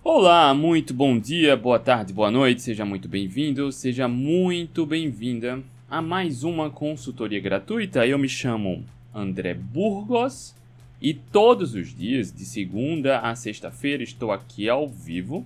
Olá, muito bom dia, boa tarde, boa noite, seja muito bem-vindo, seja muito bem-vinda a mais uma consultoria gratuita. Eu me chamo André Burgos e todos os dias, de segunda a sexta-feira, estou aqui ao vivo,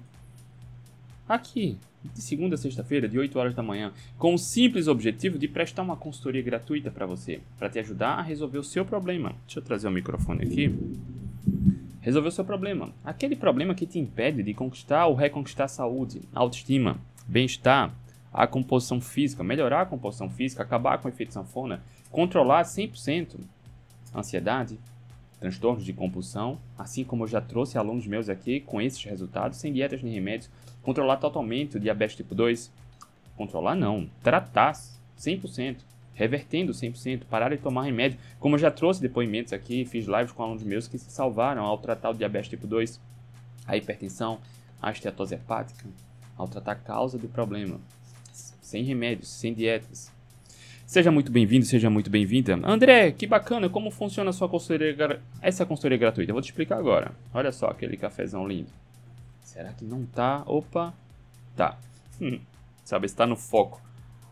de segunda a sexta-feira, de 8 horas da manhã, com o simples objetivo de prestar uma consultoria gratuita para você, para te ajudar a resolver o seu problema. Deixa eu trazer o microfone aqui. Resolver o seu problema. Aquele problema que te impede de conquistar ou reconquistar a saúde, a autoestima, bem-estar, a composição física, melhorar a composição física, acabar com o efeito sanfona, controlar 100% a ansiedade, transtornos de compulsão, assim como eu já trouxe alunos meus aqui com esses resultados, sem dietas nem remédios, controlar totalmente o diabetes tipo 2, controlar não, tratar 100%. Revertendo 100%, parar de tomar remédio. Como eu já trouxe depoimentos aqui, fiz lives com alunos meus que se salvaram ao tratar o diabetes tipo 2, a hipertensão, a esteatose hepática, ao tratar a causa do problema. Sem remédios, sem dietas. Seja muito bem-vindo, seja muito bem-vinda. André, que bacana, como funciona a sua consultoria, essa consultoria gratuita? Eu vou te explicar agora. Olha só aquele cafezão lindo. Será que não tá? Opa, tá. Sabe, está no foco.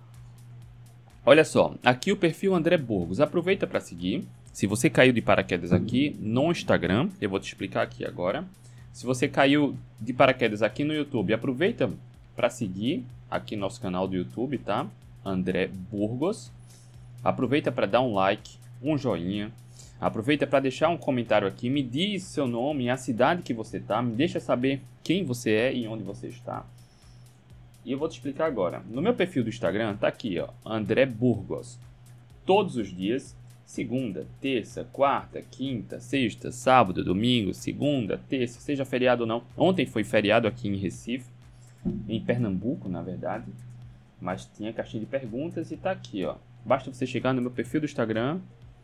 Olha só, aqui o perfil André Burgos. Aproveita para seguir. Se você caiu de paraquedas aqui no Instagram, eu vou te explicar aqui agora. Se você caiu de paraquedas aqui no YouTube, aproveita para seguir aqui nosso canal do YouTube, tá? André Burgos. Aproveita para dar um like, um joinha. Aproveita para deixar um comentário aqui. Me diz seu nome, a cidade que você está. Me deixa saber quem você é e onde você está. E eu vou te explicar agora. No meu perfil do Instagram tá aqui, ó, André Burgos. Todos os dias, segunda, terça, quarta, quinta, sexta, sábado, domingo, segunda, terça, seja feriado ou não. Ontem foi feriado aqui em Recife, em Pernambuco, na verdade. Mas tinha caixinha de perguntas e tá aqui, ó. Basta você chegar no meu perfil do Instagram,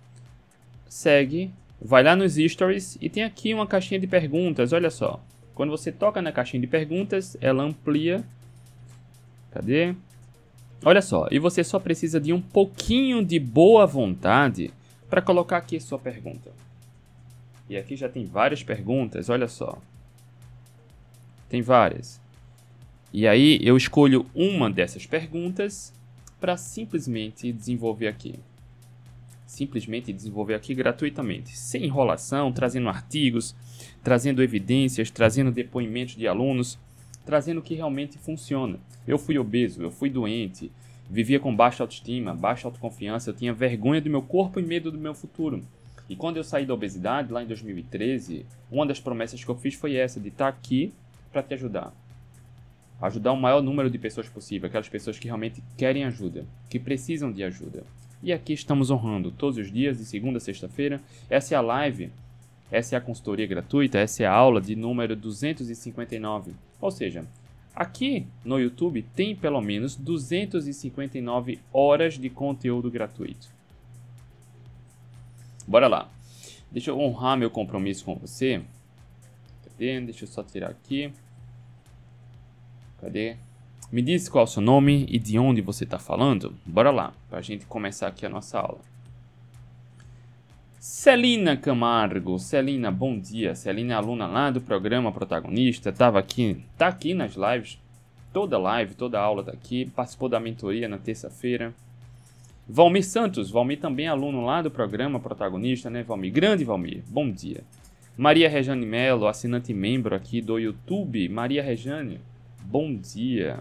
segue, vai lá nos stories e tem aqui uma caixinha de perguntas, olha só. Quando você toca na caixinha de perguntas, ela amplia. Cadê? Olha só, e você só precisa de um pouquinho de boa vontade para colocar aqui sua pergunta. E aqui já tem várias perguntas, olha só. Tem várias. E aí eu escolho uma dessas perguntas para simplesmente desenvolver aqui. Simplesmente desenvolver aqui gratuitamente, sem enrolação, trazendo artigos, trazendo evidências, trazendo depoimentos de alunos, trazendo o que realmente funciona. Eu fui obeso, eu fui doente, vivia com baixa autoestima, baixa autoconfiança, eu tinha vergonha do meu corpo e medo do meu futuro. E quando eu saí da obesidade, lá em 2013, uma das promessas que eu fiz foi essa, de estar aqui para te ajudar. Ajudar o maior número de pessoas possível, aquelas pessoas que realmente querem ajuda, que precisam de ajuda. E aqui estamos honrando todos os dias, de segunda a sexta-feira. Essa é a live, essa é a consultoria gratuita, essa é a aula de número 259. Ou seja, aqui no YouTube tem pelo menos 259 horas de conteúdo gratuito. Bora lá. Deixa eu honrar meu compromisso com você. Cadê? Deixa eu só tirar aqui. Cadê? Me diz qual é o seu nome e de onde você está falando. Bora lá, para a gente começar aqui a nossa aula. Celina Camargo. Celina, bom dia. Celina é aluna lá do programa Protagonista. Tá aqui nas lives. Toda live, toda aula tá aqui. Participou da mentoria na terça-feira. Valmir Santos. Valmir também é aluno lá do programa Protagonista, né, Valmir? Grande Valmir. Bom dia. Maria Rejane Melo, assinante membro aqui do YouTube. Maria Rejane, bom dia.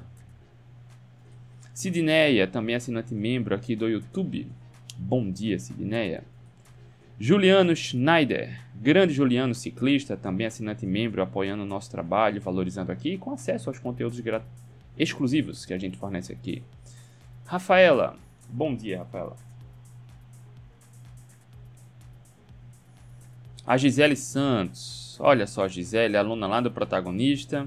Sidneia, também assinante membro aqui do YouTube. Bom dia, Sidneia. Juliano Schneider, grande Juliano, ciclista, também assinante membro, apoiando o nosso trabalho, valorizando aqui, com acesso aos conteúdos exclusivos que a gente fornece aqui. Rafaela, bom dia, Rafaela. A Gisele Santos, olha só, Gisele, aluna lá do Protagonista.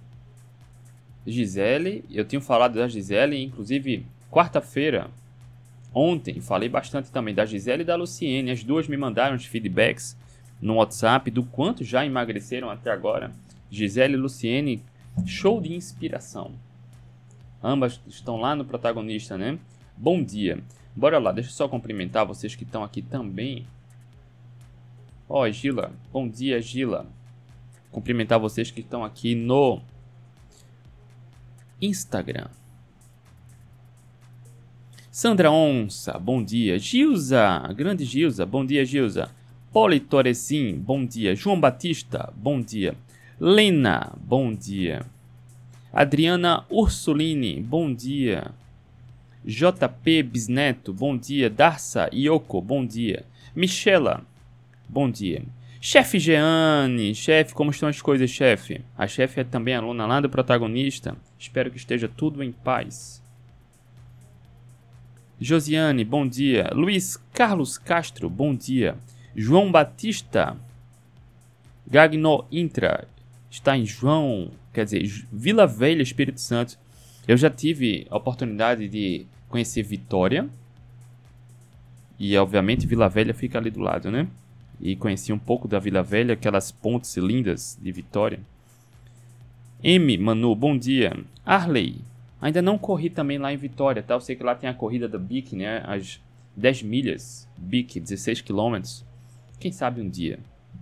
Gisele, eu tinha falado da Gisele, inclusive, quarta-feira, ontem, falei bastante também da Gisele e da Luciene. As duas me mandaram os feedbacks no WhatsApp do quanto já emagreceram até agora. Gisele e Luciene, show de inspiração. Ambas estão lá no Protagonista, né? Bom dia. Bora lá, deixa eu só cumprimentar vocês que estão aqui também. Ó, Gila. Bom dia, Gila. Cumprimentar vocês que estão aqui no Instagram. Sandra Onça, bom dia. Gilza, grande Gilza, bom dia, Gilza. Poli Torecin, bom dia. João Batista, bom dia. Lena, bom dia. Adriana Ursulini, bom dia. JP Bisneto, bom dia. Darça Ioko, bom dia. Michela, bom dia. Chefe Jeane, chefe, como estão as coisas, chefe? A chefe é também aluna lá do protagonista. Espero que esteja tudo em paz. Josiane, bom dia. Luiz Carlos Castro, bom dia. João Batista Gagno Intra, está em Vila Velha, Espírito Santo. Eu já tive a oportunidade de conhecer Vitória. E, obviamente, Vila Velha fica ali do lado, né? E conheci um pouco da Vila Velha, aquelas pontes lindas de Vitória. Manu, bom dia. Arley, ainda não corri também lá em Vitória, tá? Eu sei que lá tem a corrida da BIC, né? As 10 milhas, BIC, 16 quilômetros. Quem sabe um dia.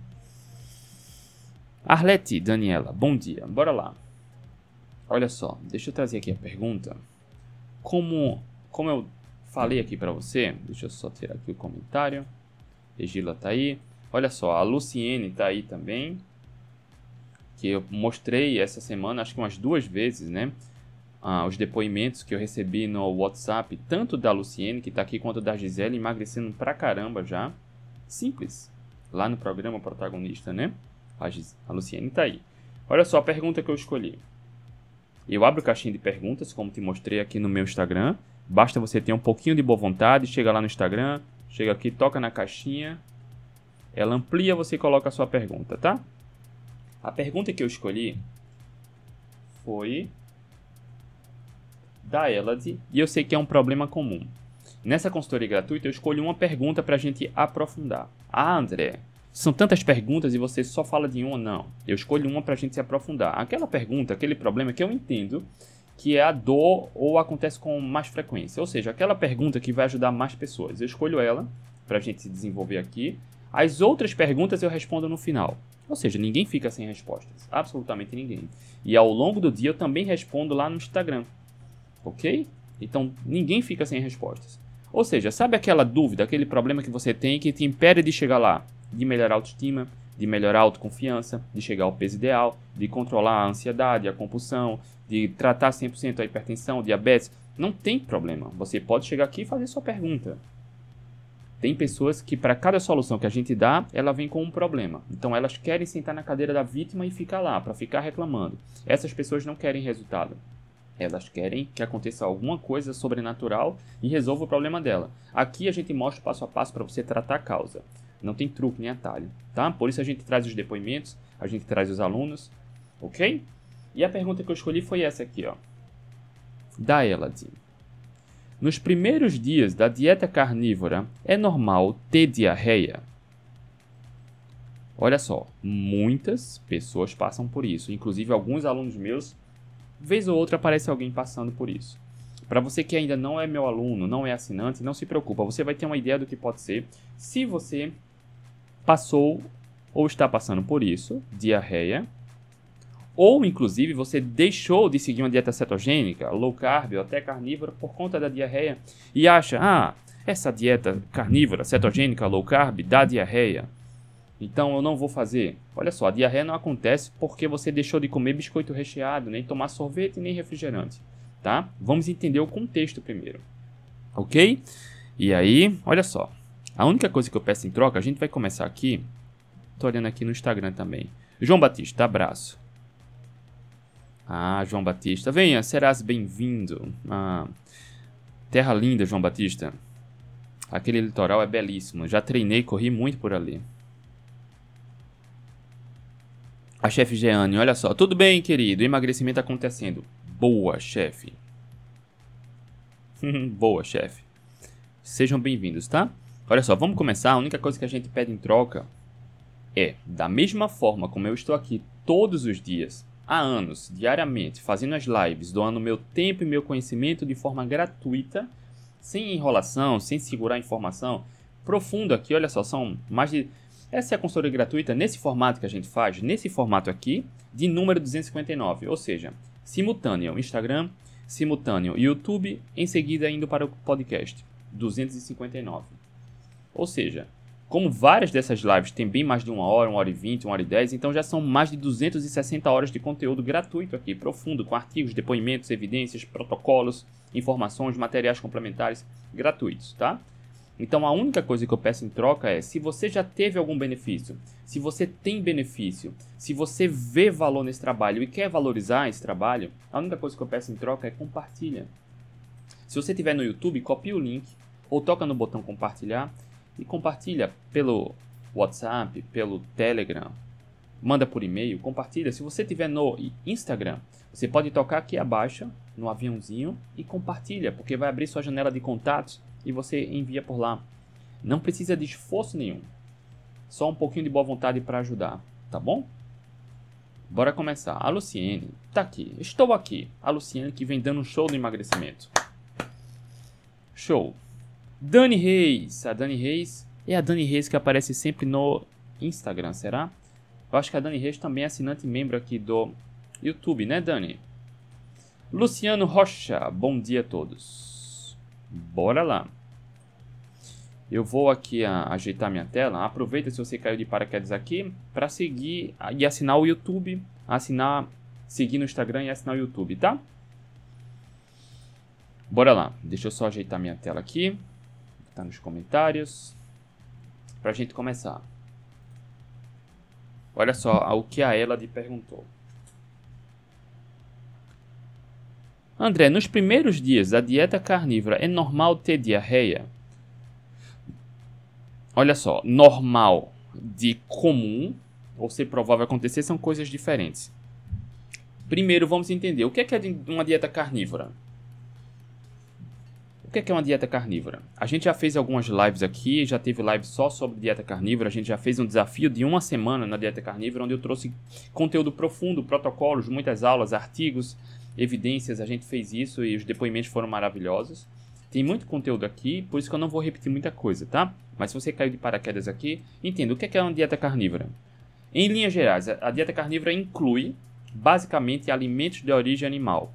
Arlete Daniela, bom dia. Bora lá. Olha só, deixa eu trazer aqui a pergunta. Como eu falei aqui pra você, deixa eu só tirar aqui o comentário. Regila tá aí. Olha só, a Luciene tá aí também. Que eu mostrei essa semana, acho que umas 2 vezes, né? Os depoimentos que eu recebi no WhatsApp, tanto da Luciene, que tá aqui, quanto da Gisele, emagrecendo pra caramba já. Simples. Lá no programa protagonista, né? A Luciene tá aí. Olha só a pergunta que eu escolhi. Eu abro caixinha de perguntas, como te mostrei aqui no meu Instagram. Basta você ter um pouquinho de boa vontade, chega lá no Instagram, chega aqui, toca na caixinha. Ela amplia, você coloca a sua pergunta, tá? A pergunta que eu escolhi foi da Elad, e eu sei que é um problema comum. Nessa consultoria gratuita, eu escolhi uma pergunta para a gente aprofundar. Ah, André, são tantas perguntas e você só fala de uma? Não. Eu escolho uma para a gente se aprofundar. Aquela pergunta, aquele problema que eu entendo que é a dor ou acontece com mais frequência. Ou seja, aquela pergunta que vai ajudar mais pessoas. Eu escolho ela para a gente se desenvolver aqui. As outras perguntas eu respondo no final. Ou seja, ninguém fica sem respostas. Absolutamente ninguém. E ao longo do dia eu também respondo lá no Instagram. Ok? Então, ninguém fica sem respostas. Ou seja, sabe aquela dúvida, aquele problema que você tem que te impede de chegar lá? De melhorar a autoestima, de melhorar a autoconfiança, de chegar ao peso ideal, de controlar a ansiedade, a compulsão, de tratar 100% a hipertensão, diabetes. Não tem problema. Você pode chegar aqui e fazer sua pergunta. Tem pessoas que, para cada solução que a gente dá, ela vem com um problema. Então, elas querem sentar na cadeira da vítima e ficar lá, para ficar reclamando. Essas pessoas não querem resultado. Elas querem que aconteça alguma coisa sobrenatural e resolva o problema dela. Aqui a gente mostra passo a passo para você tratar a causa. Não tem truque nem atalho, tá? Por isso a gente traz os depoimentos, a gente traz os alunos, ok? E a pergunta que eu escolhi foi essa aqui, ó. Da Elad. Nos primeiros dias da dieta carnívora, é normal ter diarreia? Olha só, muitas pessoas passam por isso. Inclusive alguns alunos meus, vez ou outra aparece alguém passando por isso. Para você que ainda não é meu aluno, não é assinante, não se preocupa. Você vai ter uma ideia do que pode ser. Se você passou ou está passando por isso, diarreia, ou inclusive você deixou de seguir uma dieta cetogênica, low carb ou até carnívora por conta da diarreia e acha, essa dieta carnívora, cetogênica, low carb dá diarreia, então eu não vou fazer. Olha só, a diarreia não acontece porque você deixou de comer biscoito recheado, nem tomar sorvete, nem refrigerante, tá? Vamos entender o contexto primeiro, ok? E aí, olha só, a única coisa que eu peço em troca, a gente vai começar aqui, tô olhando aqui no Instagram também. João Batista, abraço. João Batista, venha, serás bem-vindo. Terra linda, João Batista. Aquele litoral é belíssimo, já treinei, corri muito por ali. A chefe Jeane, olha só. Tudo bem, querido? Emagrecimento acontecendo. Boa, chefe. Boa, chefe. Sejam bem-vindos, tá? Olha só, vamos começar. A única coisa que a gente pede em troca é, da mesma forma como eu estou aqui todos os dias, há anos, diariamente, fazendo as lives, doando meu tempo e meu conhecimento de forma gratuita, sem enrolação, sem segurar informação, profundo aqui, olha só, são mais de Essa é a consultoria gratuita nesse formato que a gente faz, nesse formato aqui, de número 259, ou seja, simultâneo Instagram, simultâneo YouTube, em seguida indo para o podcast, 259. Ou seja, como várias dessas lives têm bem mais de 1 hora e 20, 1 hora e 10, então já são mais de 260 horas de conteúdo gratuito aqui, profundo, com artigos, depoimentos, evidências, protocolos, informações, materiais complementares gratuitos, tá? Então a única coisa que eu peço em troca é, se você já teve algum benefício, se você tem benefício, se você vê valor nesse trabalho e quer valorizar esse trabalho, a única coisa que eu peço em troca é compartilha. Se você estiver no YouTube, copia o link ou toca no botão compartilhar e compartilha pelo WhatsApp, pelo Telegram, manda por e-mail, compartilha. Se você estiver no Instagram, você pode tocar aqui abaixo, no aviãozinho, e compartilha, porque vai abrir sua janela de contatos e você envia por lá. Não precisa de esforço nenhum, só um pouquinho de boa vontade para ajudar, tá bom? Bora começar. A Luciene tá aqui, estou aqui. A Luciene que vem dando um show no emagrecimento. Show. Dani Reis. A Dani Reis é a Dani Reis que aparece sempre no Instagram, será? Eu acho que a Dani Reis também é assinante e membro aqui do YouTube, né, Dani? Luciano Rocha. Bom dia a todos. Bora lá. Eu vou aqui ajeitar minha tela. Aproveita se você caiu de paraquedas aqui para seguir e assinar o YouTube. Seguir no Instagram e assinar o YouTube, tá? Bora lá. Deixa eu só ajeitar minha tela aqui. Tá nos comentários. Pra gente começar. Olha só o que a Elade perguntou. André, nos primeiros dias da dieta carnívora é normal ter diarreia? Olha só, normal de comum ou ser provável acontecer são coisas diferentes. Primeiro vamos entender o que é uma dieta carnívora. O que é uma dieta carnívora? A gente já fez algumas lives aqui, já teve live só sobre dieta carnívora, a gente já fez um desafio de 1 semana na dieta carnívora, onde eu trouxe conteúdo profundo, protocolos, muitas aulas, artigos, evidências, a gente fez isso e os depoimentos foram maravilhosos. Tem muito conteúdo aqui, por isso que eu não vou repetir muita coisa, tá? Mas se você caiu de paraquedas aqui, entenda o que é uma dieta carnívora. Em linhas gerais, a dieta carnívora inclui, basicamente, alimentos de origem animal.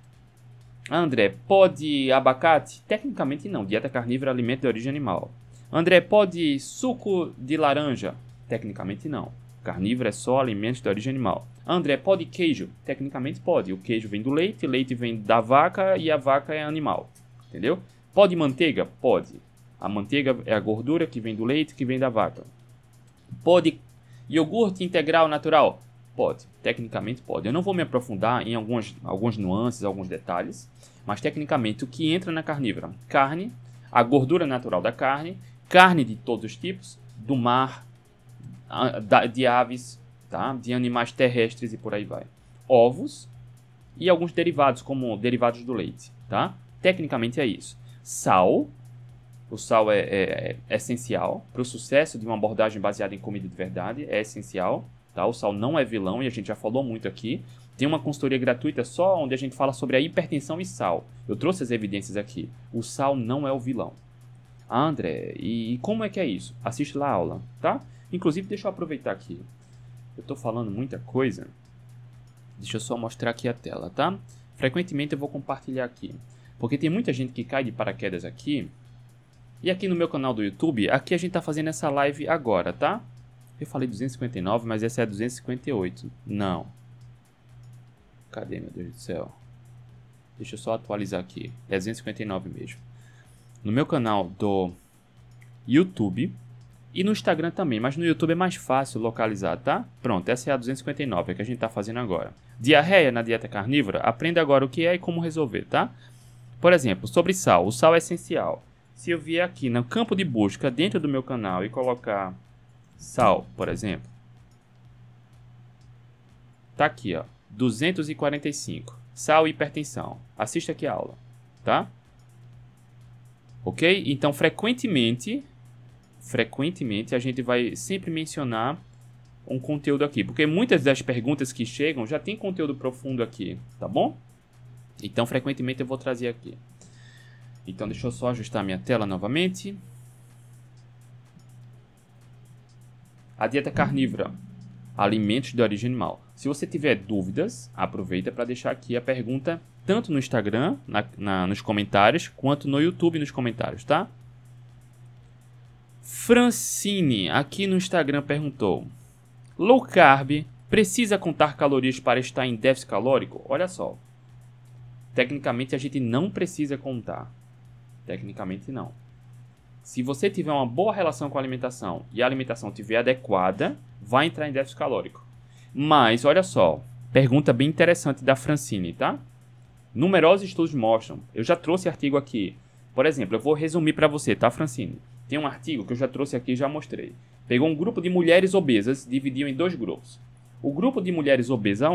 André, pode abacate? Tecnicamente não, dieta carnívora é alimento de origem animal. André, pode suco de laranja? Tecnicamente não, carnívoro é só alimentos de origem animal. André, pode queijo? Tecnicamente pode, o queijo vem do leite, leite vem da vaca e a vaca é animal, entendeu? Pode manteiga? Pode, a manteiga é a gordura que vem do leite, que vem da vaca. Pode iogurte integral natural? Pode, tecnicamente pode. Eu não vou me aprofundar em algumas nuances, alguns detalhes, mas tecnicamente o que entra na carnívora? Carne, a gordura natural da carne, carne de todos os tipos, do mar, de aves, tá? De animais terrestres e por aí vai. Ovos e alguns derivados, como derivados do leite, tá? Tecnicamente é isso. Sal, o sal é essencial para o sucesso de uma abordagem baseada em comida de verdade, é essencial. Tá? O sal não é vilão e a gente já falou muito aqui. Tem uma consultoria gratuita só onde a gente fala sobre a hipertensão e sal. Eu trouxe as evidências aqui. O sal não é o vilão. Ah, André, e como é que é isso? Assiste lá a aula, tá? Inclusive, deixa eu aproveitar aqui. Eu estou falando muita coisa. Deixa eu só mostrar aqui a tela, tá? Frequentemente eu vou compartilhar aqui. Porque tem muita gente que cai de paraquedas aqui. E aqui no meu canal do YouTube, aqui a gente está fazendo essa live agora, tá? Eu falei 259, mas essa é 258. Não. Cadê, meu Deus do céu? Deixa eu só atualizar aqui. É 259 mesmo. No meu canal do YouTube e no Instagram também, mas no YouTube é mais fácil localizar, tá? Pronto, essa é a 259, é que a gente está fazendo agora. Diarreia na dieta carnívora? Aprenda agora o que é e como resolver, tá? Por exemplo, sobre sal. O sal é essencial. Se eu vier aqui no campo de busca dentro do meu canal e colocar sal, por exemplo, tá aqui, ó, 245, sal e hipertensão. Assista aqui a aula, tá? Ok? Então, frequentemente a gente vai sempre mencionar um conteúdo aqui, porque muitas das perguntas que chegam já tem conteúdo profundo aqui, tá bom? Então, frequentemente eu vou trazer aqui. Então, deixa eu só ajustar minha tela novamente. A dieta carnívora, alimentos de origem animal. Se você tiver dúvidas, aproveita para deixar aqui a pergunta tanto no Instagram, nos comentários, quanto no YouTube nos comentários, tá? Francine, aqui no Instagram, perguntou: low carb precisa contar calorias para estar em déficit calórico? Olha só. Tecnicamente, a gente não precisa contar. Tecnicamente, não. Se você tiver uma boa relação com a alimentação e a alimentação estiver adequada, vai entrar em déficit calórico. Mas, olha só, pergunta bem interessante da Francine, tá? Numerosos estudos mostram, eu já trouxe artigo aqui. Por exemplo, eu vou resumir para você, tá, Francine? Tem um artigo que eu já trouxe aqui e já mostrei. Pegou um grupo de mulheres obesas, dividiu em 2 grupos. O grupo de mulheres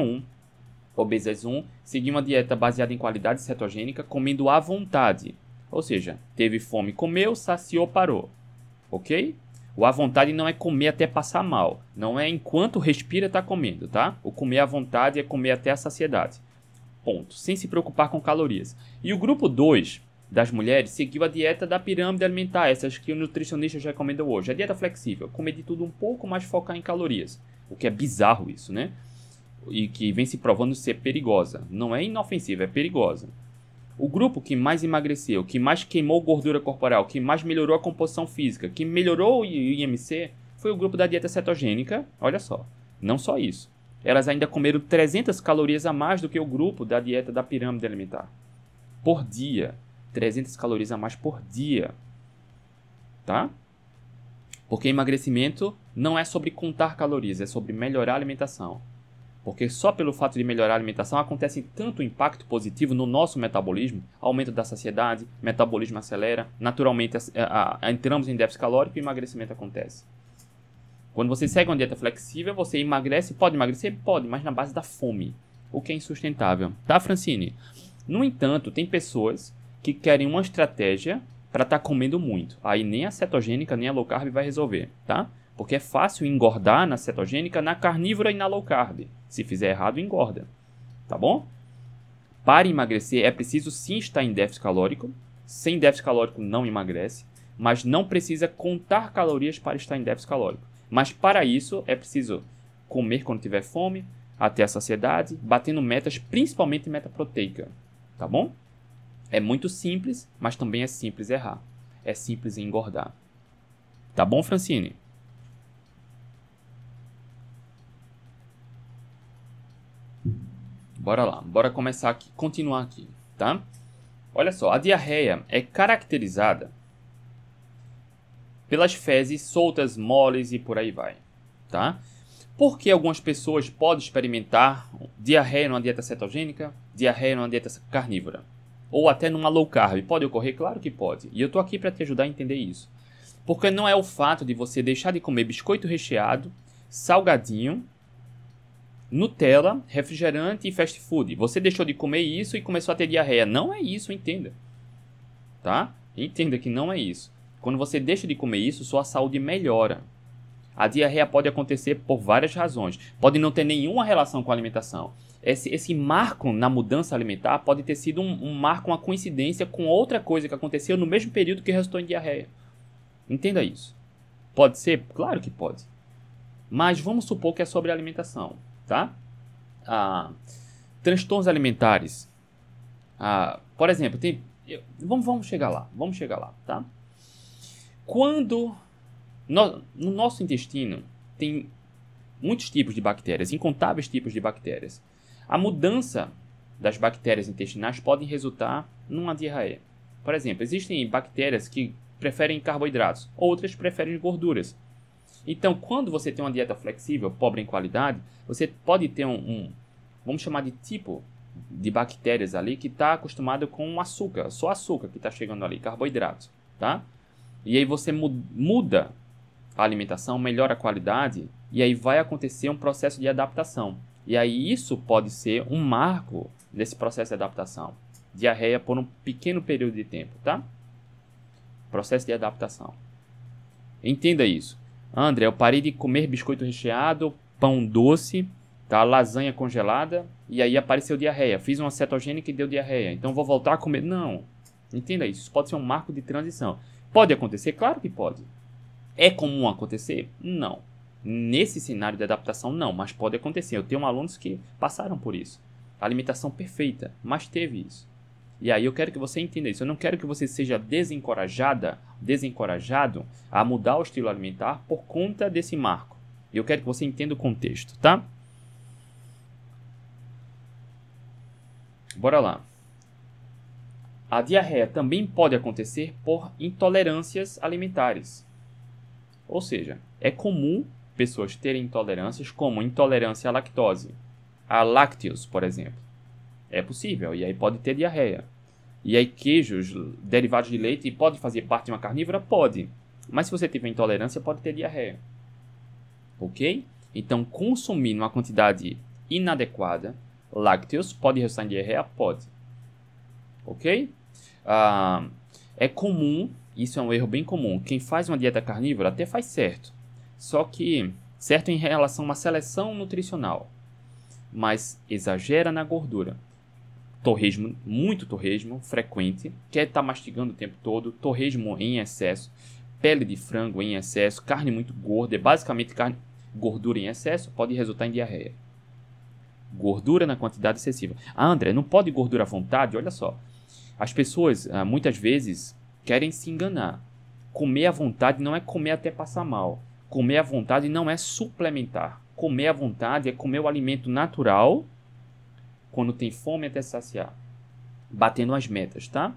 obesas 1, seguiu uma dieta baseada em qualidade cetogênica, comendo à vontade. Ou seja, teve fome, comeu, saciou, parou. Ok? O à vontade não é comer até passar mal. Não é enquanto respira tá comendo, tá? O comer à vontade é comer até a saciedade. Ponto. Sem se preocupar com calorias. E o grupo 2 das mulheres seguiu a dieta da pirâmide alimentar, essas que o nutricionista já recomendou hoje. A dieta flexível, comer de tudo um pouco, mas focar em calorias. O que é bizarro isso, né? E que vem se provando ser perigosa. Não é inofensiva, é perigosa. O grupo que mais emagreceu, que mais queimou gordura corporal, que mais melhorou a composição física, que melhorou o IMC, foi o grupo da dieta cetogênica. Olha só, não só isso. Elas ainda comeram 300 calorias a mais do que o grupo da dieta da pirâmide alimentar. Por dia. 300 calorias a mais por dia. Tá? Porque emagrecimento não é sobre contar calorias, é sobre melhorar a alimentação. Porque só pelo fato de melhorar a alimentação acontece tanto impacto positivo no nosso metabolismo, aumento da saciedade, metabolismo acelera, naturalmente entramos em déficit calórico e emagrecimento acontece. Quando você segue uma dieta flexível, você emagrece, pode emagrecer? Pode, mas na base da fome, o que é insustentável. Tá, Francine? No entanto, tem pessoas que querem uma estratégia para estar comendo muito. Aí nem a cetogênica nem a low carb vai resolver, tá? Porque é fácil engordar na cetogênica, na carnívora e na low carb. Se fizer errado, engorda. Tá bom? Para emagrecer, é preciso sim estar em déficit calórico. Sem déficit calórico não emagrece. Mas não precisa contar calorias para estar em déficit calórico. Mas para isso, é preciso comer quando tiver fome, até a saciedade, batendo metas, principalmente meta proteica. Tá bom? É muito simples, mas também é simples errar. É simples engordar. Tá bom, Francine? Bora lá, bora começar aqui, continuar aqui, tá? Olha só, a diarreia é caracterizada pelas fezes soltas, moles e por aí vai, tá? Porque algumas pessoas podem experimentar diarreia numa dieta cetogênica, diarreia numa dieta carnívora, ou até numa low carb. Pode ocorrer? Claro que pode. E eu tô aqui para te ajudar a entender isso. Porque não é o fato de você deixar de comer biscoito recheado, salgadinho, Nutella, refrigerante e fast food. Você deixou de comer isso e começou a ter diarreia. Não é isso, entenda. Tá? Entenda que não é isso. Quando você deixa de comer isso, sua saúde melhora. A diarreia pode acontecer por várias razões. Pode não ter nenhuma relação com a alimentação. Esse marco na mudança alimentar pode ter sido um marco, uma coincidência com outra coisa que aconteceu no mesmo período que resultou em diarreia. Entenda isso. Pode ser? Claro que pode. Mas vamos supor que é sobre a alimentação. Tá? Transtornos alimentares. Por exemplo, vamos chegar lá. Vamos chegar lá, tá? Quando no nosso intestino tem muitos tipos de bactérias, incontáveis tipos de bactérias. A mudança das bactérias intestinais pode resultar numa diarreia. Por exemplo, existem bactérias que preferem carboidratos, outras preferem gorduras. Então, quando você tem uma dieta flexível, pobre em qualidade, você pode ter vamos chamar de tipo de bactérias ali que está acostumado com açúcar, só açúcar que está chegando ali, carboidratos, tá? E aí você muda a alimentação, melhora a qualidade, e aí vai acontecer um processo de adaptação. E aí isso pode ser um marco desse processo de adaptação. Diarreia por um pequeno período de tempo, tá? Processo de adaptação. Entenda isso. André, eu parei de comer biscoito recheado, pão doce, tá? Lasanha congelada, e aí apareceu diarreia. Fiz uma cetogênica e deu diarreia. Então vou voltar a comer. Não. Entenda isso. Isso pode ser um marco de transição. Pode acontecer? Claro que pode. É comum acontecer? Não. Nesse cenário de adaptação, não, mas pode acontecer. Eu tenho alunos que passaram por isso. Alimentação perfeita, mas teve isso. E aí eu quero que você entenda isso. Eu não quero que você seja desencorajado a mudar o estilo alimentar por conta desse marco. Eu quero que você entenda o contexto, tá? Bora lá. A diarreia também pode acontecer por intolerâncias alimentares. Ou seja, é comum pessoas terem intolerâncias, como intolerância à lactose, a lácteos, por exemplo. É possível, e aí pode ter diarreia. E aí queijos, derivados de leite, pode fazer parte de uma carnívora? Pode. Mas se você tiver intolerância, pode ter diarreia. Ok? Então, consumir uma quantidade inadequada, lácteos, pode resultar em diarreia? Pode. Ok? É comum, isso é um erro bem comum, quem faz uma dieta carnívora até faz certo. Só que, certo em relação a uma seleção nutricional, mas exagera na gordura. Torresmo, muito torresmo, frequente, quer estar mastigando o tempo todo, torresmo em excesso, pele de frango em excesso, carne muito gorda, basicamente gordura em excesso, pode resultar em diarreia. Gordura na quantidade excessiva. André, não pode gordura à vontade? Olha só, as pessoas muitas vezes querem se enganar. Comer à vontade não é comer até passar mal. Comer à vontade não é suplementar. Comer à vontade é comer o alimento natural quando tem fome até saciar. Batendo as metas, tá?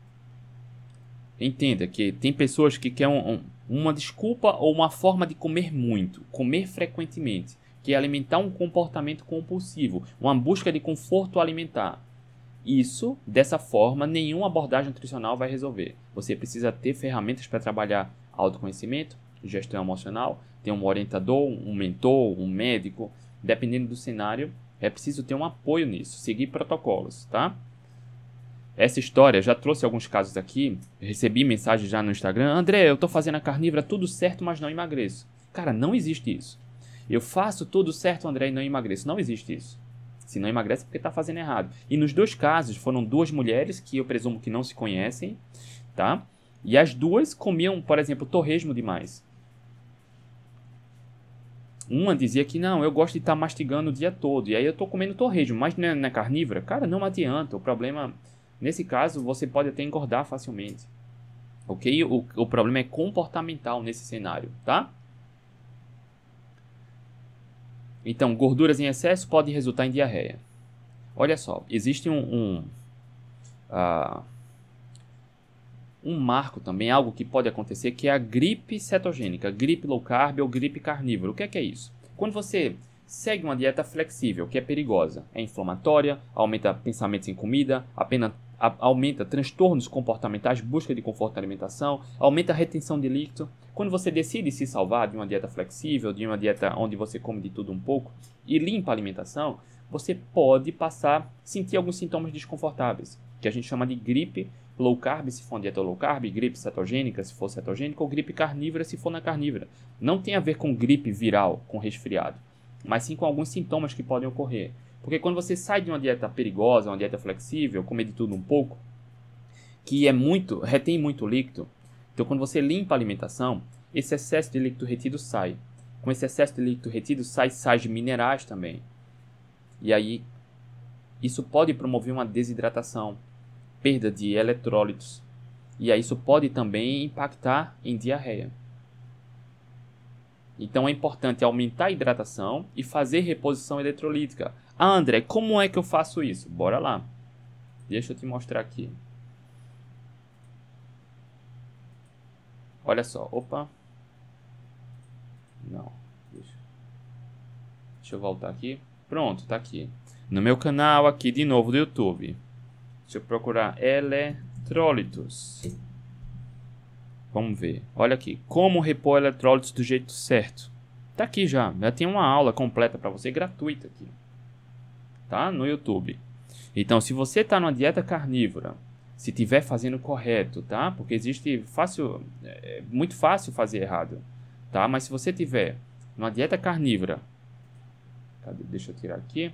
Entenda que tem pessoas que querem uma desculpa ou uma forma de comer muito, comer frequentemente, que é alimentar um comportamento compulsivo, uma busca de conforto alimentar. Isso, dessa forma, nenhuma abordagem nutricional vai resolver. Você precisa ter ferramentas para trabalhar autoconhecimento, gestão emocional, ter um orientador, um mentor, um médico. Dependendo do cenário, é preciso ter um apoio nisso, seguir protocolos, tá? Essa história, já trouxe alguns casos aqui, recebi mensagem já no Instagram, André, eu estou fazendo a carnívora tudo certo, mas não emagreço. Cara, não existe isso. Eu faço tudo certo, André, e não emagreço. Não existe isso. Se não emagrece é porque está fazendo errado. E nos dois casos foram duas mulheres que eu presumo que não se conhecem, tá? E as duas comiam, por exemplo, torresmo demais. Uma dizia que não, eu gosto de estar mastigando o dia todo. E aí eu estou comendo torresmo, mas não é carnívora? Cara, não adianta. O problema, nesse caso, você pode até engordar facilmente. Ok? O problema é comportamental nesse cenário, tá? Então, gorduras em excesso podem resultar em diarreia. Olha só, existe um marco também, algo que pode acontecer, que é a gripe cetogênica, gripe low carb ou gripe carnívora. O que é isso? Quando você segue uma dieta flexível, que é perigosa, é inflamatória, aumenta pensamentos em comida, aumenta transtornos comportamentais, busca de conforto na alimentação, aumenta a retenção de líquido. Quando você decide se salvar de uma dieta flexível, de uma dieta onde você come de tudo um pouco e limpa a alimentação, você pode sentir alguns sintomas desconfortáveis, que a gente chama de gripe low carb, se for uma dieta low carb, gripe cetogênica, se for cetogênica, ou gripe carnívora, se for na carnívora. Não tem a ver com gripe viral, com resfriado, mas sim com alguns sintomas que podem ocorrer. Porque quando você sai de uma dieta perigosa, uma dieta flexível, comer de tudo um pouco, que retém muito líquido, então quando você limpa a alimentação, esse excesso de líquido retido sai. Com esse excesso de líquido retido sai sais de minerais também. E aí, isso pode promover uma desidratação, perda de eletrólitos. E aí isso pode também impactar em diarreia. Então é importante aumentar a hidratação e fazer reposição eletrolítica. André, como é que eu faço isso? Bora lá. Deixa eu te mostrar aqui. Olha só. Opa. Não. Deixa eu voltar aqui. Pronto, tá aqui. No meu canal aqui de novo do YouTube. Deixa eu procurar eletrólitos. Vamos ver. Olha aqui. Como repor eletrólitos do jeito certo. Tá aqui já. Já tem uma aula completa para você, gratuita aqui. Tá? No YouTube. Então, se você tá numa dieta carnívora, se tiver fazendo correto, tá? Porque é muito fácil fazer errado, tá? Mas se você tiver numa dieta carnívora, deixa eu tirar aqui.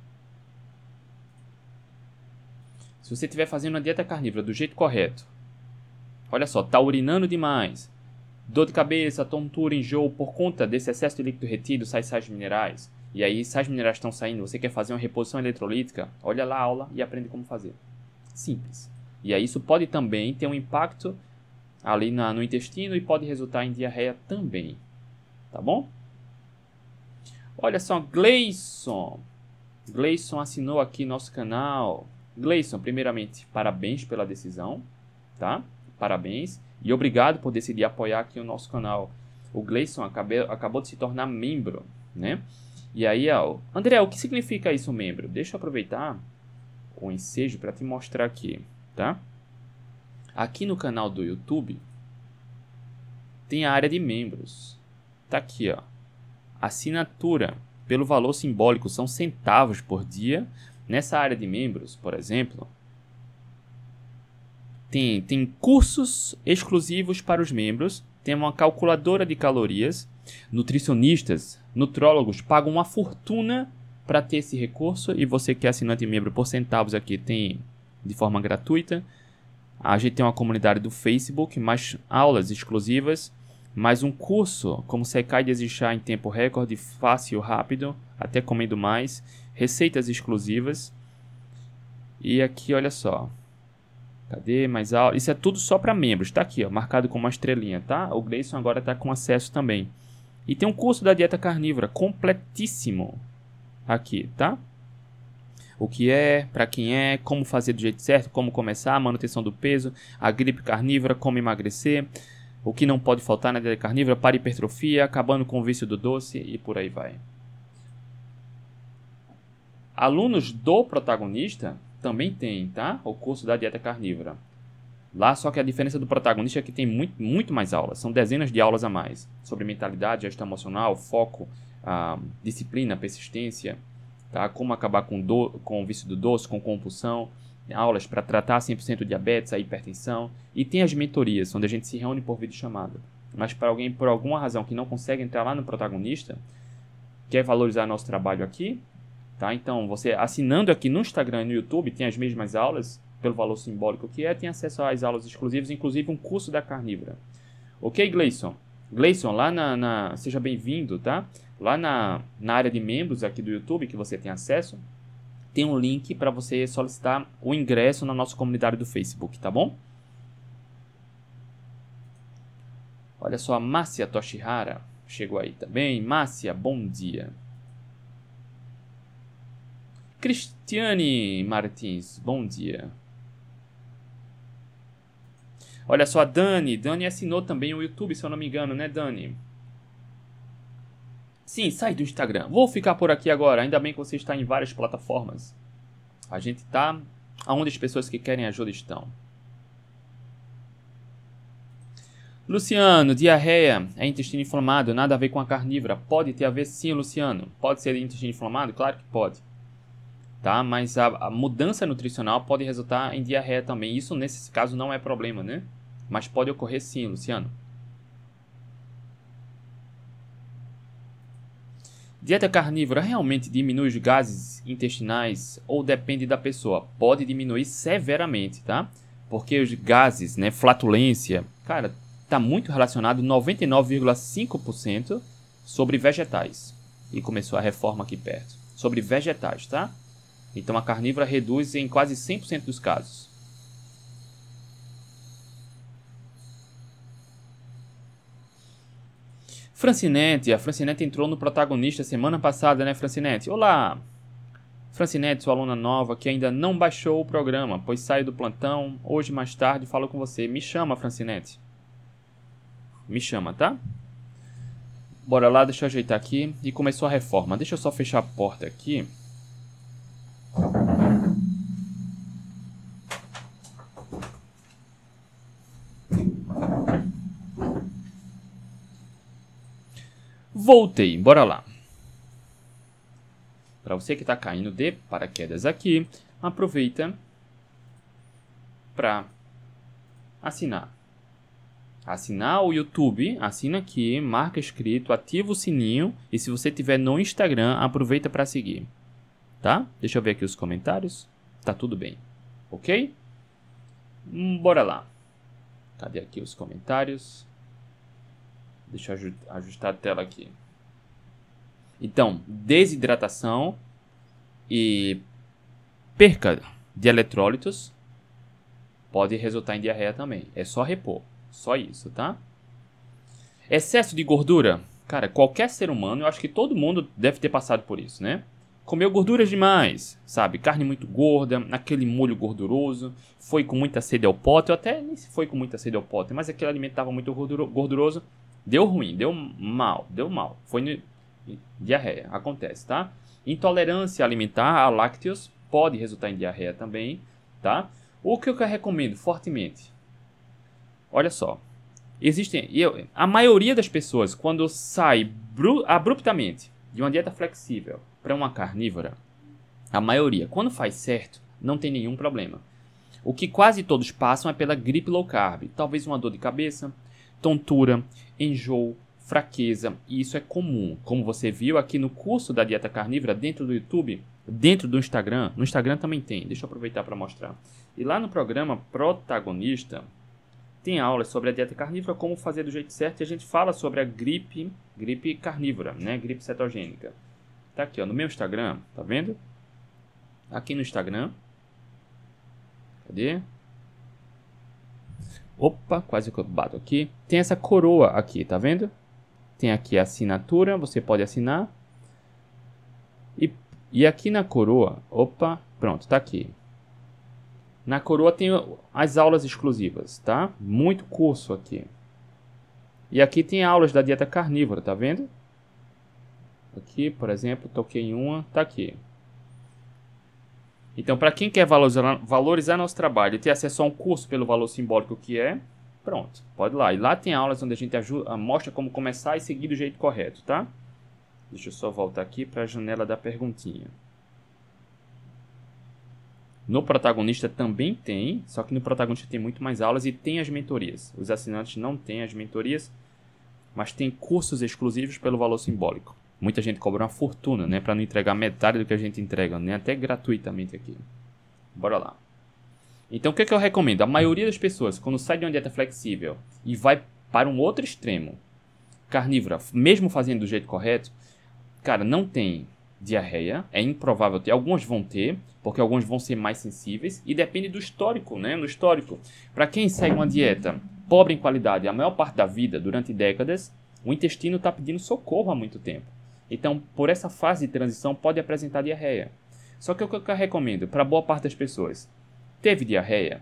Se você estiver fazendo uma dieta carnívora do jeito correto, olha só, tá urinando demais, Dor de cabeça, tontura, enjoo por conta desse excesso de líquido retido, sais minerais. E aí, sais minerais estão saindo, você quer fazer uma reposição eletrolítica? Olha lá a aula e aprende como fazer. Simples. E aí isso pode também ter um impacto ali no intestino e pode resultar em diarreia também. Tá bom? Olha só, Gleison. Gleison assinou aqui nosso canal. Gleison, primeiramente, parabéns pela decisão, tá? Parabéns. E obrigado por decidir apoiar aqui o nosso canal. O Gleison acabou de se tornar membro, né? E aí, ó, André, o que significa isso, membro? Deixa eu aproveitar o ensejo para te mostrar aqui, tá? Aqui no canal do YouTube tem a área de membros. Tá aqui, ó. Assinatura pelo valor simbólico, são centavos por dia. Nessa área de membros, por exemplo, tem cursos exclusivos para os membros, tem uma calculadora de calorias, nutricionistas, nutrólogos pagam uma fortuna para ter esse recurso e você que é assinante membro por centavos aqui tem de forma gratuita. A gente tem uma comunidade do Facebook, mais aulas exclusivas, mais um curso como secar e desinchar em tempo recorde, fácil, rápido, até comendo mais, receitas exclusivas. E aqui, olha só. Cadê mais aula? Isso é tudo só para membros, tá aqui, ó, marcado com uma estrelinha, tá? O Gleison agora está com acesso também. E tem um curso da dieta carnívora completíssimo aqui, tá? O que é, para quem é, como fazer do jeito certo, como começar, a manutenção do peso, a gripe carnívora, como emagrecer, o que não pode faltar na dieta carnívora, para hipertrofia, acabando com o vício do doce e por aí vai. Alunos do protagonista também tem, tá? O curso da dieta carnívora. Lá só que a diferença do protagonista é que tem muito mais aulas. São dezenas de aulas a mais. Sobre mentalidade, gestão emocional, foco, disciplina, persistência, tá? Como acabar com o vício do doce, com compulsão. Aulas para tratar 100% diabetes, a hipertensão. E tem as mentorias, onde a gente se reúne por videochamada. Mas para alguém, por alguma razão, que não consegue entrar lá no protagonista, quer valorizar nosso trabalho aqui, tá? Então, você assinando aqui no Instagram e no YouTube, tem as mesmas aulas, pelo valor simbólico que é, tem acesso às aulas exclusivas, inclusive um curso da carnívora. Ok, Gleison? Gleison, lá seja bem-vindo, tá? Lá na área de membros aqui do YouTube, que você tem acesso, tem um link para você solicitar o ingresso na nossa comunidade do Facebook, tá bom? Olha só, a Márcia Toshihara chegou aí também. Márcia, bom dia. Cristiane Martins, bom dia. Olha só, a Dani assinou também o YouTube, se eu não me engano, né, Dani? Sim, sai do Instagram. Vou ficar por aqui agora, ainda bem que você está em várias plataformas. A gente está onde as pessoas que querem ajuda estão. Luciano, diarreia é intestino inflamado, nada a ver com a carnívora. Pode ter a ver sim, Luciano. Pode ser intestino inflamado? Claro que pode. Tá? Mas a mudança nutricional pode resultar em diarreia também. Isso, nesse caso, não é problema, né? Mas pode ocorrer sim, Luciano. Dieta carnívora realmente diminui os gases intestinais ou depende da pessoa? Pode diminuir severamente, tá? Porque os gases, né, flatulência, cara, tá muito relacionado 99,5% sobre vegetais. E começou a reforma aqui perto. Sobre vegetais, tá? Então a carnívora reduz em quase 100% dos casos. Francinete, a Francinete entrou no protagonista semana passada, né, Francinete? Olá! Francinete, sua aluna nova que ainda não baixou o programa, pois saiu do plantão. Hoje, mais tarde, falo com você. Me chama, Francinete. Me chama, tá? Bora lá, deixa eu ajeitar aqui. E começou a reforma. Deixa eu só fechar a porta aqui. Voltei, bora lá. Para você que está caindo de paraquedas aqui, aproveita para assinar. Assinar o YouTube, assina aqui, marca inscrito, ativa o sininho e se você tiver no Instagram, aproveita para seguir. Tá? Deixa eu ver aqui os comentários. Tá tudo bem. Ok? Bora lá. Cadê aqui os comentários? Deixa eu ajustar a tela aqui. Então, desidratação e perca de eletrólitos pode resultar em diarreia também. É só repor. Só isso, tá? Excesso de gordura. Cara, qualquer ser humano, eu acho que todo mundo deve ter passado por isso, né? Comeu gorduras demais, sabe? Carne muito gorda, aquele molho gorduroso, foi com muita sede ao pote, ou até nem se foi com muita sede ao pote, mas aquele alimento estava muito gorduroso, deu ruim, deu mal. Foi diarreia, acontece, tá? Intolerância alimentar a lácteos pode resultar em diarreia também, tá? O que eu recomendo fortemente, olha só, a maioria das pessoas, quando sai abruptamente de uma dieta flexível para uma carnívora, a maioria, quando faz certo, não tem nenhum problema. O que quase todos passam é pela gripe low carb, talvez uma dor de cabeça, tontura, enjoo, fraqueza, e isso é comum. Como você viu aqui no curso da dieta carnívora, dentro do YouTube, dentro do Instagram, no Instagram também tem, deixa eu aproveitar para mostrar. E lá no programa Protagonista, tem aulas sobre a dieta carnívora, como fazer do jeito certo, e a gente fala sobre a gripe carnívora, né? Gripe cetogênica. Tá aqui, ó, no meu Instagram, tá vendo? Aqui no Instagram. Cadê? Opa, quase que eu bato aqui. Tem essa coroa aqui, tá vendo? Tem aqui a assinatura, você pode assinar. E aqui na coroa, opa, pronto, tá aqui. Na coroa tem as aulas exclusivas, tá? Muito curso aqui. E aqui tem aulas da dieta carnívora, tá vendo? Aqui, por exemplo, toquei em uma, tá aqui. Então, para quem quer valorizar nosso trabalho e ter acesso a um curso pelo valor simbólico que é, pronto, pode ir lá. E lá tem aulas onde a gente mostra como começar e seguir do jeito correto, tá? Deixa eu só voltar aqui para a janela da perguntinha. No Protagonista também tem, só que no Protagonista tem muito mais aulas e tem as mentorias. Os assinantes não têm as mentorias, mas tem cursos exclusivos pelo valor simbólico. Muita gente cobra uma fortuna, né, para não entregar metade do que a gente entrega, né, até gratuitamente aqui. Bora lá. Então, o que eu recomendo? A maioria das pessoas, quando sai de uma dieta flexível e vai para um outro extremo, carnívora, mesmo fazendo do jeito correto, cara, não tem diarreia, é improvável ter. Alguns vão ter, porque alguns vão ser mais sensíveis, e depende do histórico, né? No histórico. Para quem segue uma dieta pobre em qualidade a maior parte da vida, durante décadas, o intestino está pedindo socorro há muito tempo. Então, por essa fase de transição, pode apresentar diarreia. Só que o que eu recomendo para boa parte das pessoas, teve diarreia,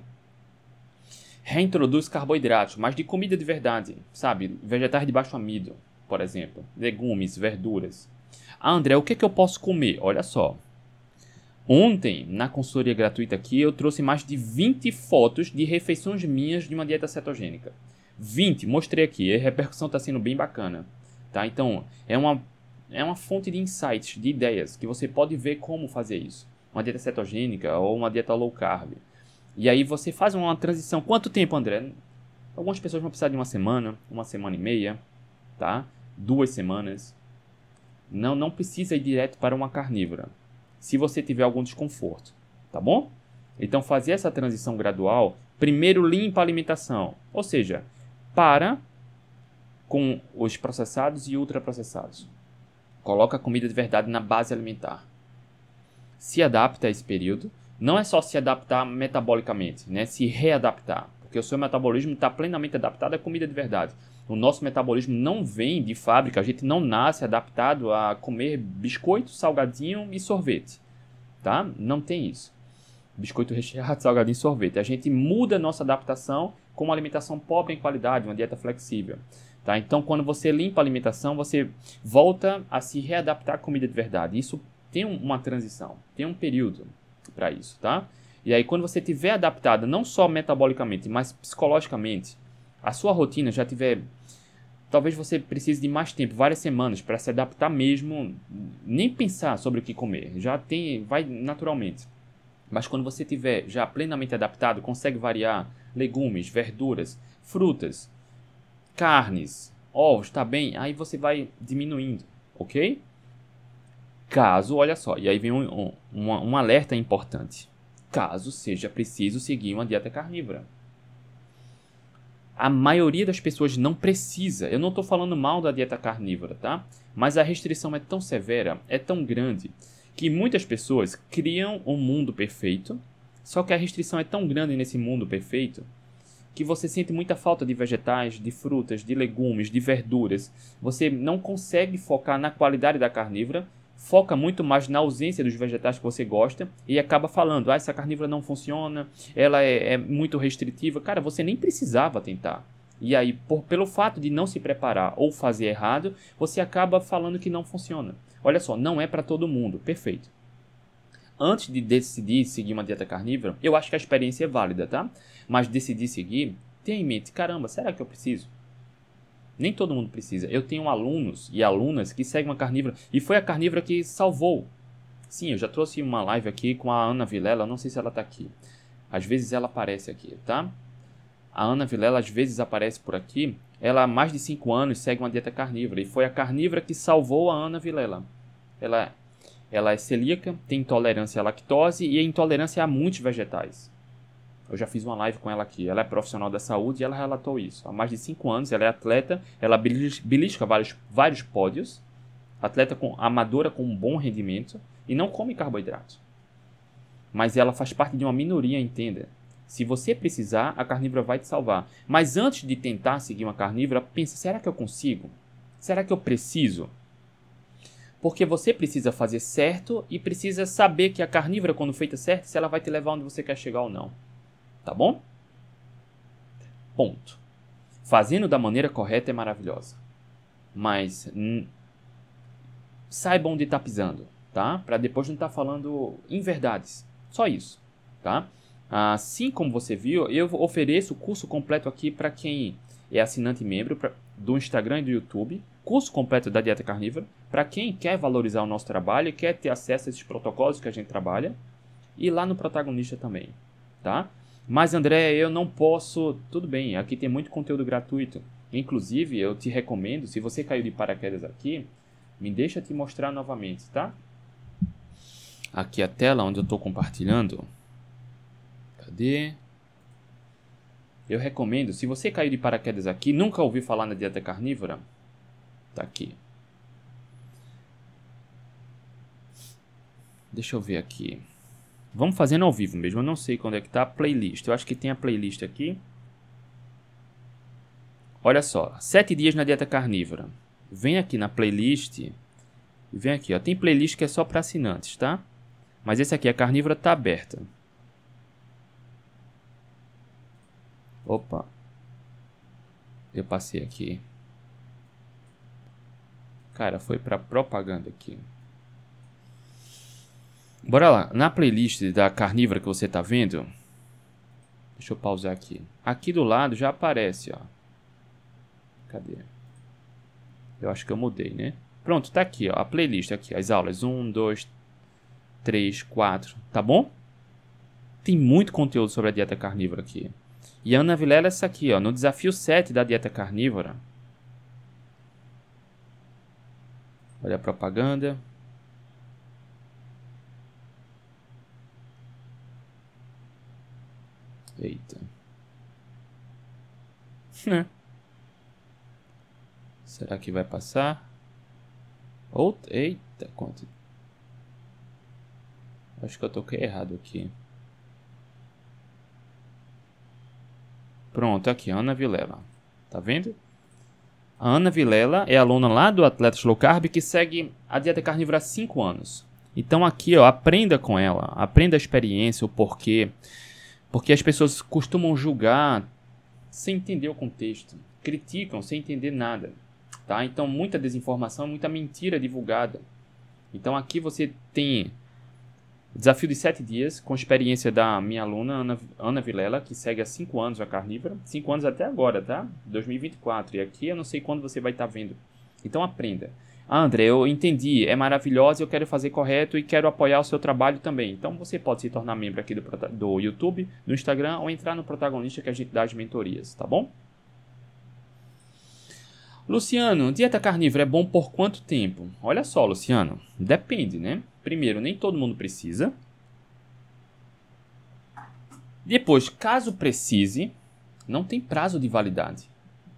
reintroduz carboidratos, mas de comida de verdade, sabe? Vegetais de baixo amido, por exemplo, legumes, verduras. Ah, André, o que eu posso comer? Olha só. Ontem, na consultoria gratuita aqui, eu trouxe mais de 20 fotos de refeições minhas de uma dieta cetogênica. 20, mostrei aqui, a repercussão está sendo bem bacana. Tá? Então, é uma fonte de insights, de ideias, que você pode ver como fazer isso. Uma dieta cetogênica ou uma dieta low carb. E aí você faz uma transição. Quanto tempo, André? Algumas pessoas vão precisar de uma semana e meia, tá? 2 semanas. Não precisa ir direto para uma carnívora, se você tiver algum desconforto, tá bom? Então, fazer essa transição gradual, primeiro limpa a alimentação, ou seja, para com os processados e ultraprocessados. Coloca a comida de verdade na base alimentar. Se adapta a esse período, não é só se adaptar metabolicamente, né? Se readaptar, porque o seu metabolismo está plenamente adaptado à comida de verdade. O nosso metabolismo não vem de fábrica, a gente não nasce adaptado a comer biscoito, salgadinho e sorvete, tá? Não tem isso. Biscoito recheado, salgadinho e sorvete. A gente muda a nossa adaptação com uma alimentação pobre em qualidade, uma dieta flexível, tá? Então, quando você limpa a alimentação, você volta a se readaptar à comida de verdade. Isso tem uma transição, tem um período para isso, tá? E aí, quando você tiver adaptado, não só metabolicamente, mas psicologicamente, a sua rotina já tiver... Talvez você precise de mais tempo, várias semanas, para se adaptar mesmo, nem pensar sobre o que comer. Vai naturalmente. Mas quando você tiver já plenamente adaptado, consegue variar legumes, verduras, frutas, carnes, ovos, tá bem? Aí você vai diminuindo, ok? Caso, olha só, e aí vem um alerta importante. Caso seja preciso seguir uma dieta carnívora. A maioria das pessoas não precisa. Eu não estou falando mal da dieta carnívora, tá? Mas a restrição é tão severa, é tão grande, que muitas pessoas criam um mundo perfeito, só que a restrição é tão grande nesse mundo perfeito, que você sente muita falta de vegetais, de frutas, de legumes, de verduras. Você não consegue focar na qualidade da carnívora, foca muito mais na ausência dos vegetais que você gosta e acaba falando, essa carnívora não funciona, ela é muito restritiva. Cara, você nem precisava tentar. E aí, pelo fato de não se preparar ou fazer errado, você acaba falando que não funciona. Olha só, não é para todo mundo. Perfeito. Antes de decidir seguir uma dieta carnívora, eu acho que a experiência é válida, tá? Mas decidir seguir, tenha em mente, caramba, será que eu preciso? Nem todo mundo precisa. Eu tenho alunos e alunas que seguem uma carnívora, e foi a carnívora que salvou. Sim, eu já trouxe uma live aqui com a Ana Vilela, não sei se ela tá aqui. Às vezes ela aparece aqui, tá? A Ana Vilela às vezes aparece por aqui. Ela há mais de 5 anos segue uma dieta carnívora, e foi a carnívora que salvou a Ana Vilela. Ela é celíaca, tem intolerância à lactose e é intolerância a muitos vegetais. Eu já fiz uma live com ela aqui. Ela é profissional da saúde e ela relatou isso. Há mais de 5 anos, ela é atleta, ela belisca vários pódios, atleta amadora com um bom rendimento e não come carboidrato. Mas ela faz parte de uma minoria, entenda. Se você precisar, a carnívora vai te salvar. Mas antes de tentar seguir uma carnívora, pensa, será que eu consigo? Será que eu preciso? Porque você precisa fazer certo e precisa saber que a carnívora, quando feita certo, se ela vai te levar onde você quer chegar ou não. Tá bom? Ponto. Fazendo da maneira correta é maravilhosa. Mas saiba onde está pisando, tá? Para depois não estar falando inverdades. Só isso, tá? Assim como você viu, eu ofereço o curso completo aqui para quem é assinante e membro do Instagram e do YouTube. Curso completo da dieta carnívora. Para quem quer valorizar o nosso trabalho e quer ter acesso a esses protocolos que a gente trabalha. E lá no Protagonista também, tá? Mas André, eu não posso... Tudo bem, aqui tem muito conteúdo gratuito. Inclusive, eu te recomendo, se você caiu de paraquedas aqui, me deixa te mostrar novamente, tá? Aqui a tela onde eu estou compartilhando. Cadê? Eu recomendo, se você caiu de paraquedas aqui, nunca ouviu falar na dieta carnívora, tá aqui. Deixa eu ver aqui. Vamos fazendo ao vivo mesmo. Eu não sei quando é que tá a playlist. Eu acho que tem a playlist aqui. Olha só. 7 dias na dieta carnívora. Vem aqui na playlist. E vem aqui, ó. Tem playlist que é só para assinantes, tá? Mas esse aqui, a carnívora, tá aberta. Opa. Eu passei aqui. Cara, foi para propaganda aqui. Bora lá, na playlist da carnívora que você tá vendo, deixa eu pausar aqui. Aqui do lado já aparece, ó. Cadê? Eu acho que eu mudei, né? Pronto, tá aqui, ó, a playlist aqui, as aulas 1, 2, 3, 4, tá bom? Tem muito conteúdo sobre a dieta carnívora aqui. E a Ana Vilela é essa aqui, ó, no desafio 7 da dieta carnívora. Olha a propaganda. Eita. Será que vai passar? Eita, quanto. Acho que eu toquei errado aqui. Pronto, aqui, Ana Vilela. Tá vendo? A Ana Vilela é aluna lá do Atletas Low Carb que segue a dieta carnívora há 5 anos. Então aqui, ó, aprenda com ela. Aprenda a experiência, o porquê. Porque as pessoas costumam julgar sem entender o contexto. Criticam sem entender nada. Tá? Então, muita desinformação, muita mentira divulgada. Então, aqui você tem o desafio de 7 dias, com a experiência da minha aluna, Ana Vilela, que segue há 5 anos a carnívora. 5 anos até agora, tá? 2024. E aqui eu não sei quando você vai estar vendo. Então, aprenda. André, eu entendi, é maravilhosa, eu quero fazer correto e quero apoiar o seu trabalho também. Então você pode se tornar membro aqui do YouTube, do Instagram ou entrar no Protagonista que a gente dá as mentorias, tá bom? Luciano, dieta carnívora é bom por quanto tempo? Olha só, Luciano, depende, né? Primeiro, nem todo mundo precisa. Depois, caso precise, Não tem prazo de validade.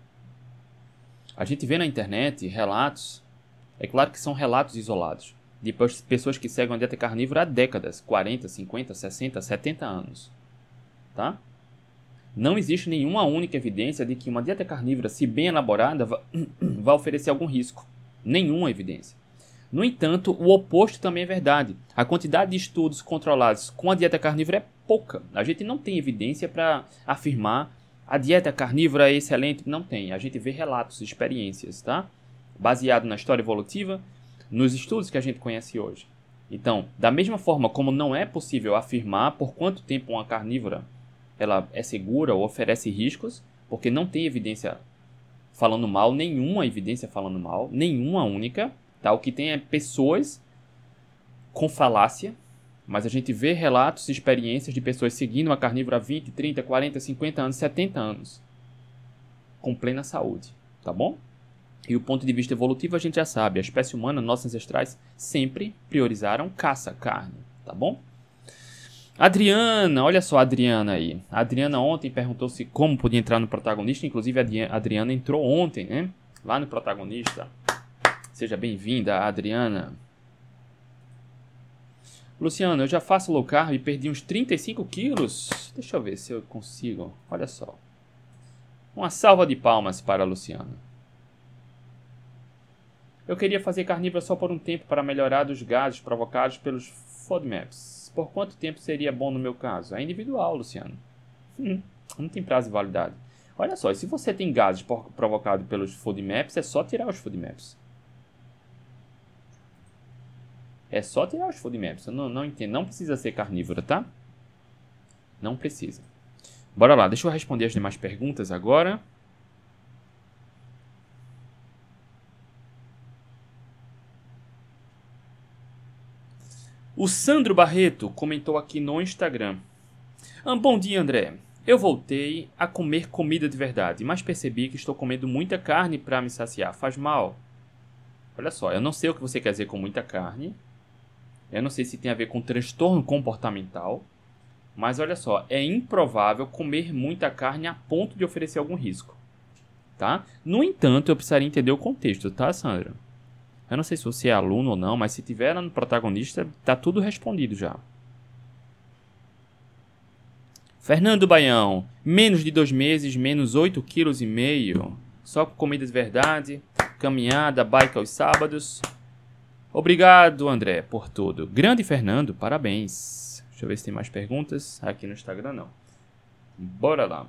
A gente vê na internet relatos, é claro que são relatos isolados, de pessoas que seguem a dieta carnívora há décadas, 40, 50, 60, 70 anos. Tá? Não existe nenhuma única evidência de que uma dieta carnívora, se bem elaborada, vai oferecer algum risco. Nenhuma evidência. No entanto, o oposto também é verdade. A quantidade de estudos controlados com a dieta carnívora é pouca. A gente não tem evidência para afirmar a dieta carnívora é excelente. Não tem. A gente vê relatos, experiências, tá? Baseado na história evolutiva, nos estudos que a gente conhece hoje. Então, da mesma forma como não é possível afirmar por quanto tempo uma carnívora ela é segura ou oferece riscos, porque não tem evidência falando mal, nenhuma evidência falando mal, nenhuma única. Tá? O que tem é pessoas com falácia, mas a gente vê relatos e experiências de pessoas seguindo uma carnívora há 20, 30, 40, 50 anos, 70 anos, com plena saúde, tá bom? E o ponto de vista evolutivo a gente já sabe, a espécie humana, nossos ancestrais, sempre priorizaram caça, carne, tá bom? Adriana, olha só a Adriana aí. A Adriana ontem perguntou se como podia entrar no protagonista, inclusive a Adriana entrou ontem, né? Lá no protagonista. Seja bem-vinda, Adriana. Luciano, eu já faço low carb e perdi uns 35 quilos. Deixa eu ver se eu consigo. Olha só. Uma salva de palmas para a Luciana. Eu queria fazer carnívora só por um tempo para melhorar dos gases provocados pelos FODMAPs. Por quanto tempo seria bom no meu caso? É individual, Luciano. Não tem prazo de validade. Olha só, se você tem gases provocados pelos FODMAPs, é só tirar os FODMAPs. É só tirar os FODMAPs. Eu não entendo. Não precisa ser carnívora, tá? Não precisa. Bora lá. Deixa eu responder as demais perguntas agora. O Sandro Barreto comentou aqui no Instagram. Bom dia, André. Eu voltei a comer comida de verdade, mas percebi que estou comendo muita carne para me saciar. Faz mal? Olha só, eu não sei o que você quer dizer com muita carne. Eu não sei se tem a ver com transtorno comportamental. Mas olha só, é improvável comer muita carne a ponto de oferecer algum risco. Tá? No entanto, eu precisaria entender o contexto, tá, Sandra? Eu não sei se você é aluno ou não, mas se tiver lá no protagonista, tá tudo respondido já. Fernando Baião, menos de 2 meses, menos 8,5 kg. Só com comida de verdade, caminhada, bike aos sábados. Obrigado, André, por tudo. Grande Fernando, parabéns. Deixa eu ver se tem mais perguntas. Aqui no Instagram, não. Bora lá.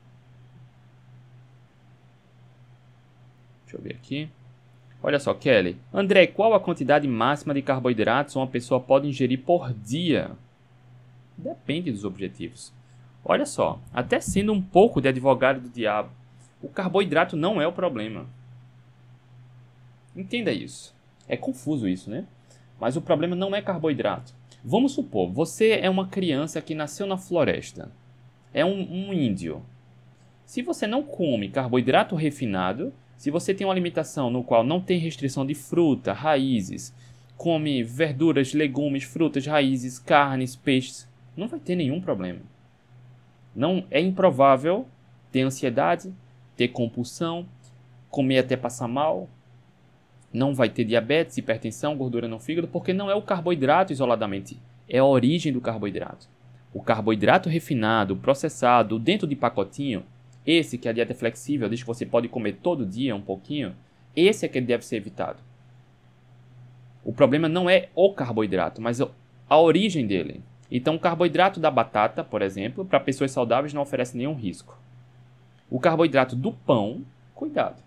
Deixa eu ver aqui. Olha só, Kelly. André, qual a quantidade máxima de carboidratos uma pessoa pode ingerir por dia? Depende dos objetivos. Olha só, até sendo um pouco de advogado do diabo, o carboidrato não é o problema. Entenda isso. É confuso isso, né? Mas o problema não é carboidrato. Vamos supor, você é uma criança que nasceu na floresta. É um índio. Se você não come carboidrato refinado, se você tem uma alimentação no qual não tem restrição de fruta, raízes, come verduras, legumes, frutas, raízes, carnes, peixes, não vai ter nenhum problema. Não é improvável ter ansiedade, ter compulsão, comer até passar mal. Não vai ter diabetes, hipertensão, gordura no fígado, porque não é o carboidrato isoladamente, é a origem do carboidrato. O carboidrato refinado, processado, dentro de pacotinho, esse que a dieta é flexível, diz que você pode comer todo dia um pouquinho, esse é que deve ser evitado. O problema não é o carboidrato, mas a origem dele. Então, o carboidrato da batata, por exemplo, para pessoas saudáveis não oferece nenhum risco. O carboidrato do pão, cuidado.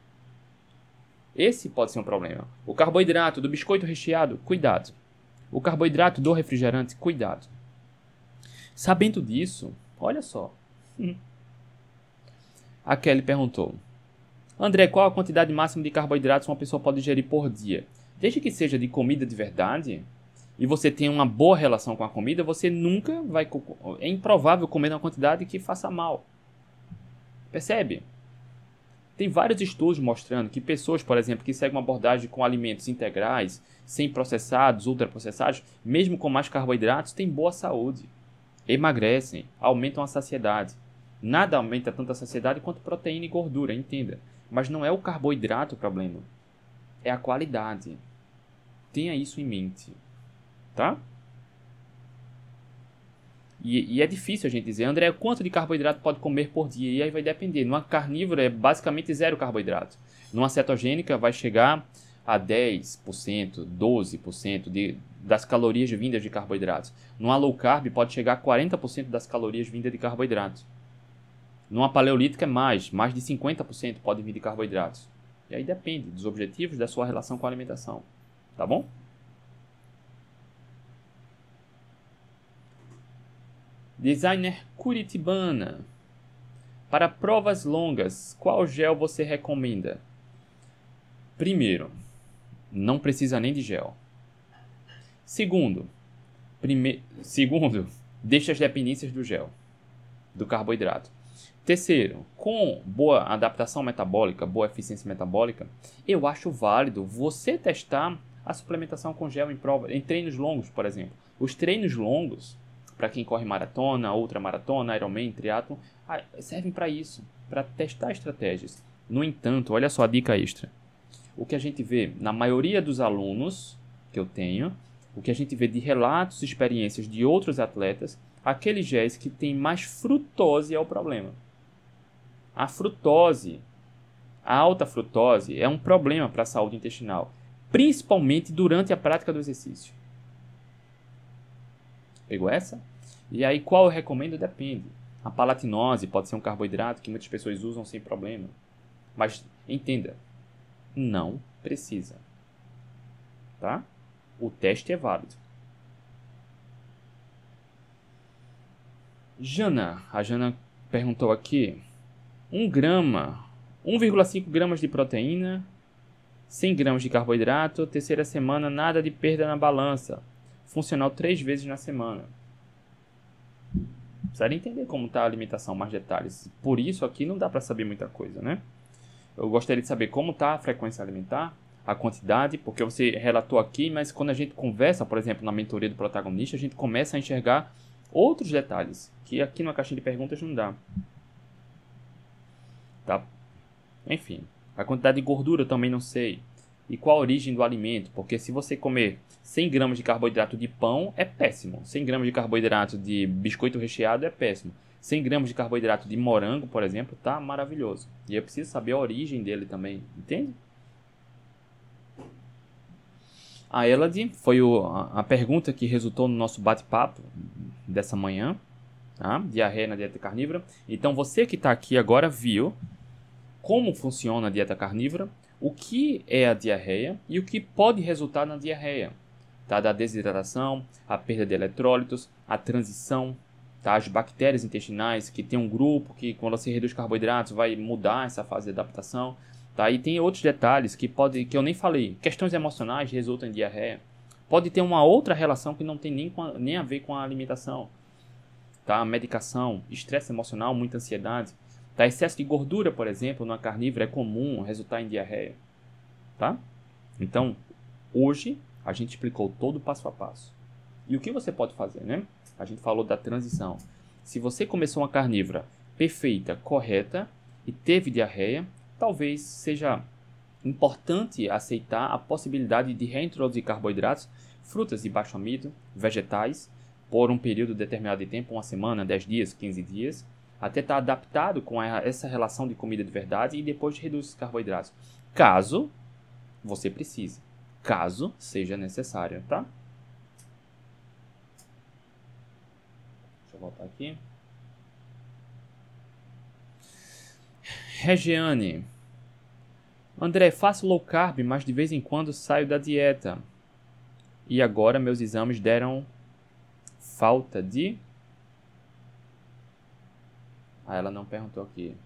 Esse pode ser um problema. O carboidrato do biscoito recheado, cuidado. O carboidrato do refrigerante, cuidado. Sabendo disso, olha só. A Kelly perguntou. André, qual a quantidade máxima de carboidratos uma pessoa pode ingerir por dia? Desde que seja de comida de verdade, e você tenha uma boa relação com a comida, você nunca vai... É improvável comer uma quantidade que faça mal. Percebe? Tem vários estudos mostrando que pessoas, por exemplo, que seguem uma abordagem com alimentos integrais, sem processados, ultraprocessados, mesmo com mais carboidratos, têm boa saúde. Emagrecem, aumentam a saciedade. Nada aumenta tanto a saciedade quanto proteína e gordura, entenda. Mas não é o carboidrato o problema. É a qualidade. Tenha isso em mente. Tá? E é difícil a gente dizer, André, quanto de carboidrato pode comer por dia? E aí vai depender. Numa carnívora é basicamente zero carboidrato. Numa cetogênica vai chegar a 10%, 12% das calorias vindas de carboidratos. Numa low carb pode chegar a 40% das calorias vindas de carboidratos. Numa paleolítica é mais de 50% pode vir de carboidratos. E aí depende dos objetivos da sua relação com a alimentação. Tá bom? Designer Curitibana. Para provas longas, qual gel você recomenda? Primeiro, não precisa nem de gel. Segundo, deixa as dependências do gel, do carboidrato. Terceiro, com boa adaptação metabólica, boa eficiência metabólica, eu acho válido você testar a suplementação com gel em treinos longos, por exemplo. Os treinos longos, para quem corre maratona, ultramaratona, Ironman, triatlon, servem para isso, para testar estratégias. No entanto, olha só a dica extra. O que a gente vê na maioria dos alunos que eu tenho, o que a gente vê de relatos e experiências de outros atletas, aqueles géis que têm mais frutose é o problema. A frutose, a alta frutose, é um problema para a saúde intestinal, principalmente durante a prática do exercício. Pegou essa? E aí qual eu recomendo? Depende. A palatinose pode ser um carboidrato que muitas pessoas usam sem problema. Mas entenda, não precisa. Tá? O teste é válido. A Jana perguntou aqui. 1,5 gramas de proteína, 100 gramas de carboidrato, terceira semana, nada de perda na balança. Funcional 3 vezes na semana. Precisaria entender como está a alimentação, mais detalhes. Por isso aqui não dá para saber muita coisa, né? Eu gostaria de saber como está a frequência alimentar, a quantidade, porque você relatou aqui, mas quando a gente conversa, por exemplo, na mentoria do protagonista, a gente começa a enxergar outros detalhes, que aqui na caixinha de perguntas não dá. Tá? Enfim, a quantidade de gordura eu também não sei. E qual a origem do alimento, porque se você comer 100 gramas de carboidrato de pão, é péssimo. 100 gramas de carboidrato de biscoito recheado é péssimo. 100 gramas de carboidrato de morango, por exemplo, tá maravilhoso. E eu preciso saber a origem dele também, entende? A Elodie foi a pergunta que resultou no nosso bate-papo dessa manhã. Tá? Diarreia na dieta carnívora. Então você que está aqui agora viu como funciona a dieta carnívora, o que é a diarreia e o que pode resultar na diarreia. Tá? Da desidratação, a perda de eletrólitos, a transição, tá? As bactérias intestinais, que tem um grupo que quando você reduz carboidratos vai mudar essa fase de adaptação. Tá? E tem outros detalhes que eu nem falei. Questões emocionais resultam em diarreia. Pode ter uma outra relação que não tem nem a ver com a alimentação. Tá? Medicação, estresse emocional, muita ansiedade. Tá? Excesso de gordura, por exemplo, na carnívora é comum resultar em diarreia. Tá? Então, hoje a gente explicou todo o passo a passo. E o que você pode fazer, né? A gente falou da transição. Se você começou uma carnívora perfeita, correta e teve diarreia, talvez seja importante aceitar a possibilidade de reintroduzir carboidratos, frutas de baixo amido, vegetais, por um período determinado de tempo, uma semana, 10 dias, 15 dias, até estar adaptado com essa relação de comida de verdade e depois reduz os carboidratos. Caso você precise, caso seja necessário, tá? Deixa eu voltar aqui. Regiane. André, faço low carb, mas de vez em quando saio da dieta. E agora meus exames deram falta de... ela não perguntou aqui.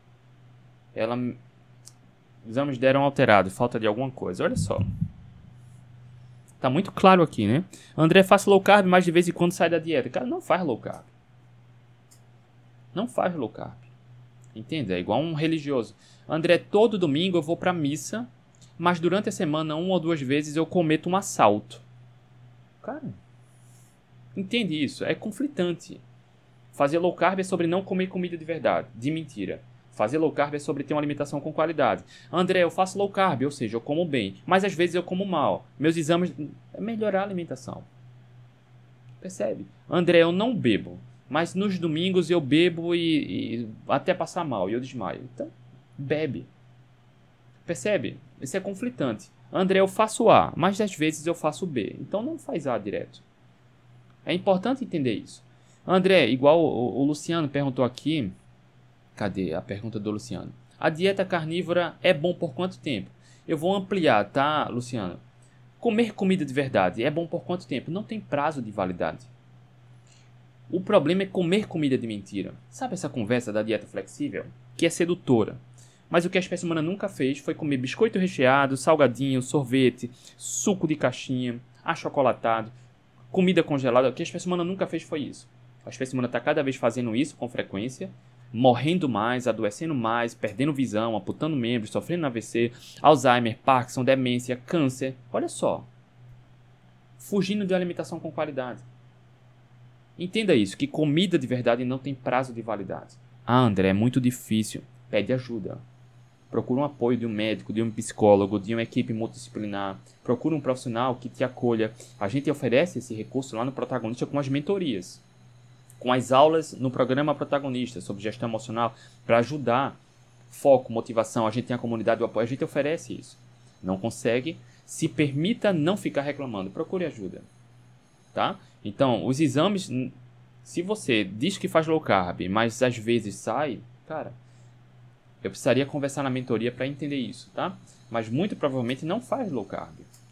Os exames deram alterado, falta de alguma coisa. Olha só. Tá muito claro aqui, né? André, faço low carb, mas de vez em quando sai da dieta. Cara, não faz low carb. Não faz low carb. Entende? É igual um religioso. André, todo domingo eu vou pra missa, mas durante a semana, 1 ou 2 vezes, eu cometo um assalto. Cara, entende isso? É conflitante. Fazer low carb é sobre não comer comida de verdade, de mentira. Fazer low carb é sobre ter uma alimentação com qualidade. André, eu faço low carb, ou seja, eu como bem, mas às vezes eu como mal. Meus exames é melhorar a alimentação. Percebe? André, eu não bebo, mas nos domingos eu bebo e até passar mal e eu desmaio. Então, bebe. Percebe? Isso é conflitante. André, eu faço A, mas às vezes eu faço B. Então não faz A direto. É importante entender isso. André, igual o Luciano perguntou aqui. Cadê a pergunta do Luciano? A dieta carnívora é bom por quanto tempo? Eu vou ampliar, tá, Luciano? Comer comida de verdade é bom por quanto tempo? Não tem prazo de validade. O problema é comer comida de mentira. Sabe essa conversa da dieta flexível? Que é sedutora. Mas o que a espécie humana nunca fez foi comer biscoito recheado, salgadinho, sorvete, suco de caixinha, achocolatado, comida congelada. O que a espécie humana nunca fez foi isso. A espécie humana está cada vez fazendo isso com frequência, morrendo mais, adoecendo mais, perdendo visão, amputando membros, sofrendo AVC, Alzheimer, Parkinson, demência, câncer. Olha só. Fugindo de alimentação com qualidade. Entenda isso, que comida de verdade não tem prazo de validade. Ah, André, é muito difícil. Pede ajuda. Procura um apoio de um médico, de um psicólogo, de uma equipe multidisciplinar. Procura um profissional que te acolha. A gente oferece esse recurso lá no Protagonista com as mentorias. Com as aulas no programa Protagonista sobre gestão emocional para ajudar. Foco, motivação. A gente tem a comunidade do apoio. A gente oferece isso. Não consegue? Se permita não ficar reclamando. Procure ajuda. Tá? Então, os exames... Se você diz que faz low carb, mas às vezes sai... Cara... Eu precisaria conversar na mentoria para entender isso, tá? Mas muito provavelmente não faz low carb,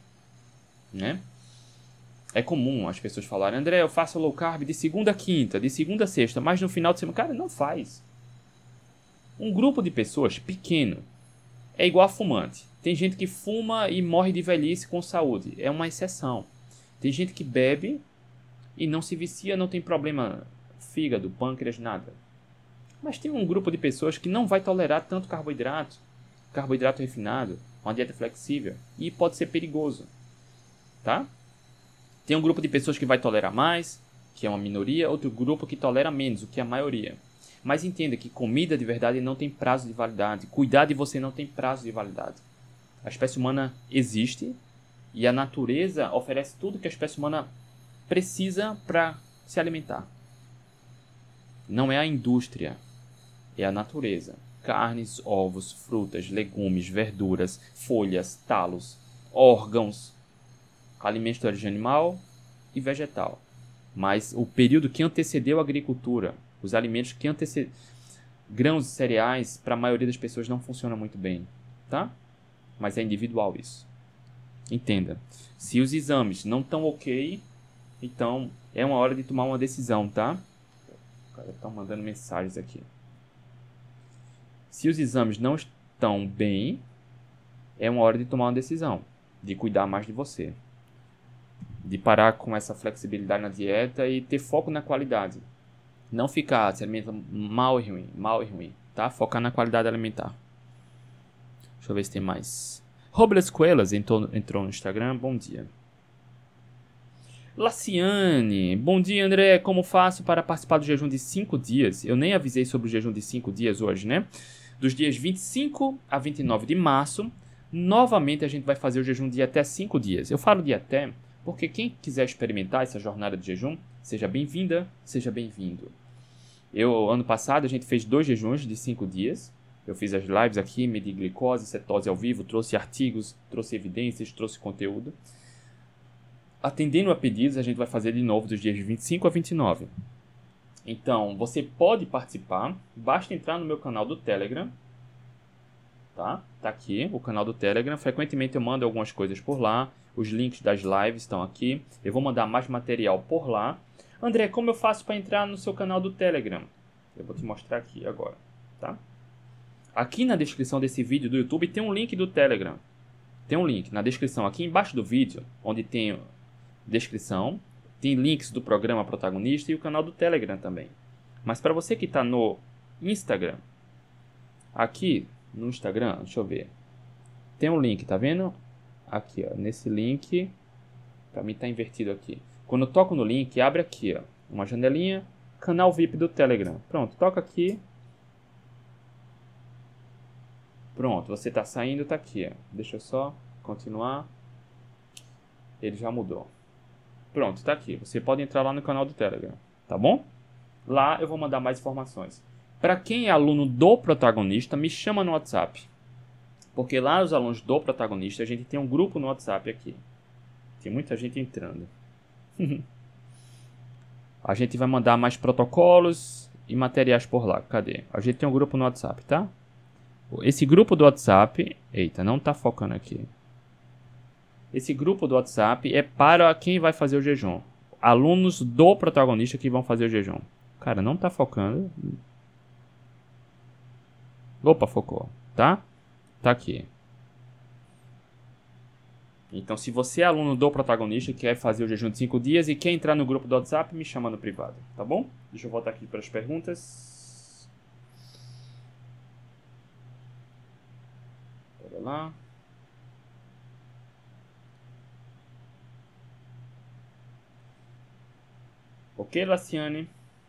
né? É comum as pessoas falarem, André, eu faço low carb de segunda a quinta, de segunda a sexta, mas no final de semana... Cara, não faz. Um grupo de pessoas pequeno é igual a fumante. Tem gente que fuma e morre de velhice com saúde. É uma exceção. Tem gente que bebe e não se vicia, não tem problema fígado, pâncreas, nada. Mas tem um grupo de pessoas que não vai tolerar tanto carboidrato refinado, uma dieta flexível, e pode ser perigoso, tá? Tem um grupo de pessoas que vai tolerar mais, que é uma minoria, outro grupo que tolera menos, o que é a maioria. Mas entenda que comida de verdade não tem prazo de validade, cuidar de você não tem prazo de validade. A espécie humana existe e a natureza oferece tudo que a espécie humana precisa para se alimentar. Não é a indústria. É a natureza. Carnes, ovos, frutas, legumes, verduras, folhas, talos, órgãos, alimentos de origem animal e vegetal. Mas o período que antecedeu a agricultura, os alimentos que antecederam grãos e cereais, para a maioria das pessoas não funciona muito bem, tá? Mas é individual isso. Entenda. Se os exames não estão ok, então é uma hora de tomar uma decisão, tá? O cara tá mandando mensagens aqui. Se os exames não estão bem, é uma hora de tomar uma decisão, de cuidar mais de você, de parar com essa flexibilidade na dieta e ter foco na qualidade. Não ficar se alimentando mal e ruim, tá? Focar na qualidade alimentar. Deixa eu ver se tem mais. Robles Coelas entrou no Instagram, bom dia. Laciane, bom dia André, como faço para participar do jejum de 5 dias? Eu nem avisei sobre o jejum de 5 dias hoje, né? Dos dias 25 a 29 de março, novamente a gente vai fazer o jejum de até 5 dias. Eu falo de até porque quem quiser experimentar essa jornada de jejum, seja bem-vinda, seja bem-vindo. Ano passado, a gente fez 2 jejuns de 5 dias. Eu fiz as lives aqui, medi glicose, cetose ao vivo, trouxe artigos, trouxe evidências, trouxe conteúdo. Atendendo a pedidos, a gente vai fazer de novo dos dias 25 a 29. Então, você pode participar, basta entrar no meu canal do Telegram, tá? Tá aqui o canal do Telegram, frequentemente eu mando algumas coisas por lá, os links das lives estão aqui, eu vou mandar mais material por lá. André, como eu faço para entrar no seu canal do Telegram? Eu vou te mostrar aqui agora, tá? Aqui na descrição desse vídeo do YouTube tem um link do Telegram. Tem um link na descrição, aqui embaixo do vídeo, onde tem descrição, tem links do programa Protagonista e o canal do Telegram também. Mas para você que está no Instagram, aqui no Instagram, deixa eu ver, tem um link, tá vendo? Aqui, ó, nesse link, para mim tá invertido aqui. Quando eu toco no link, abre aqui, ó, uma janelinha, canal VIP do Telegram. Pronto, toca aqui. Pronto, você está saindo, está aqui. Ó. Deixa eu só continuar. Ele já mudou. Pronto, está aqui. Você pode entrar lá no canal do Telegram, tá bom? Lá eu vou mandar mais informações. Para quem é aluno do protagonista, me chama no WhatsApp. Porque lá os alunos do protagonista, a gente tem um grupo no WhatsApp aqui. Tem muita gente entrando. A gente vai mandar mais protocolos e materiais por lá. Cadê? A gente tem um grupo no WhatsApp, tá? Esse grupo do WhatsApp... Eita, não tá focando aqui. Esse grupo do WhatsApp é para quem vai fazer o jejum. Alunos do protagonista que vão fazer o jejum. Cara, não tá focando. Opa, focou. Tá? Tá aqui. Então, se você é aluno do protagonista que quer fazer o jejum de 5 dias e quer entrar no grupo do WhatsApp, me chama no privado, tá bom? Deixa eu voltar aqui para as perguntas. Bora lá. Ok, Laciane?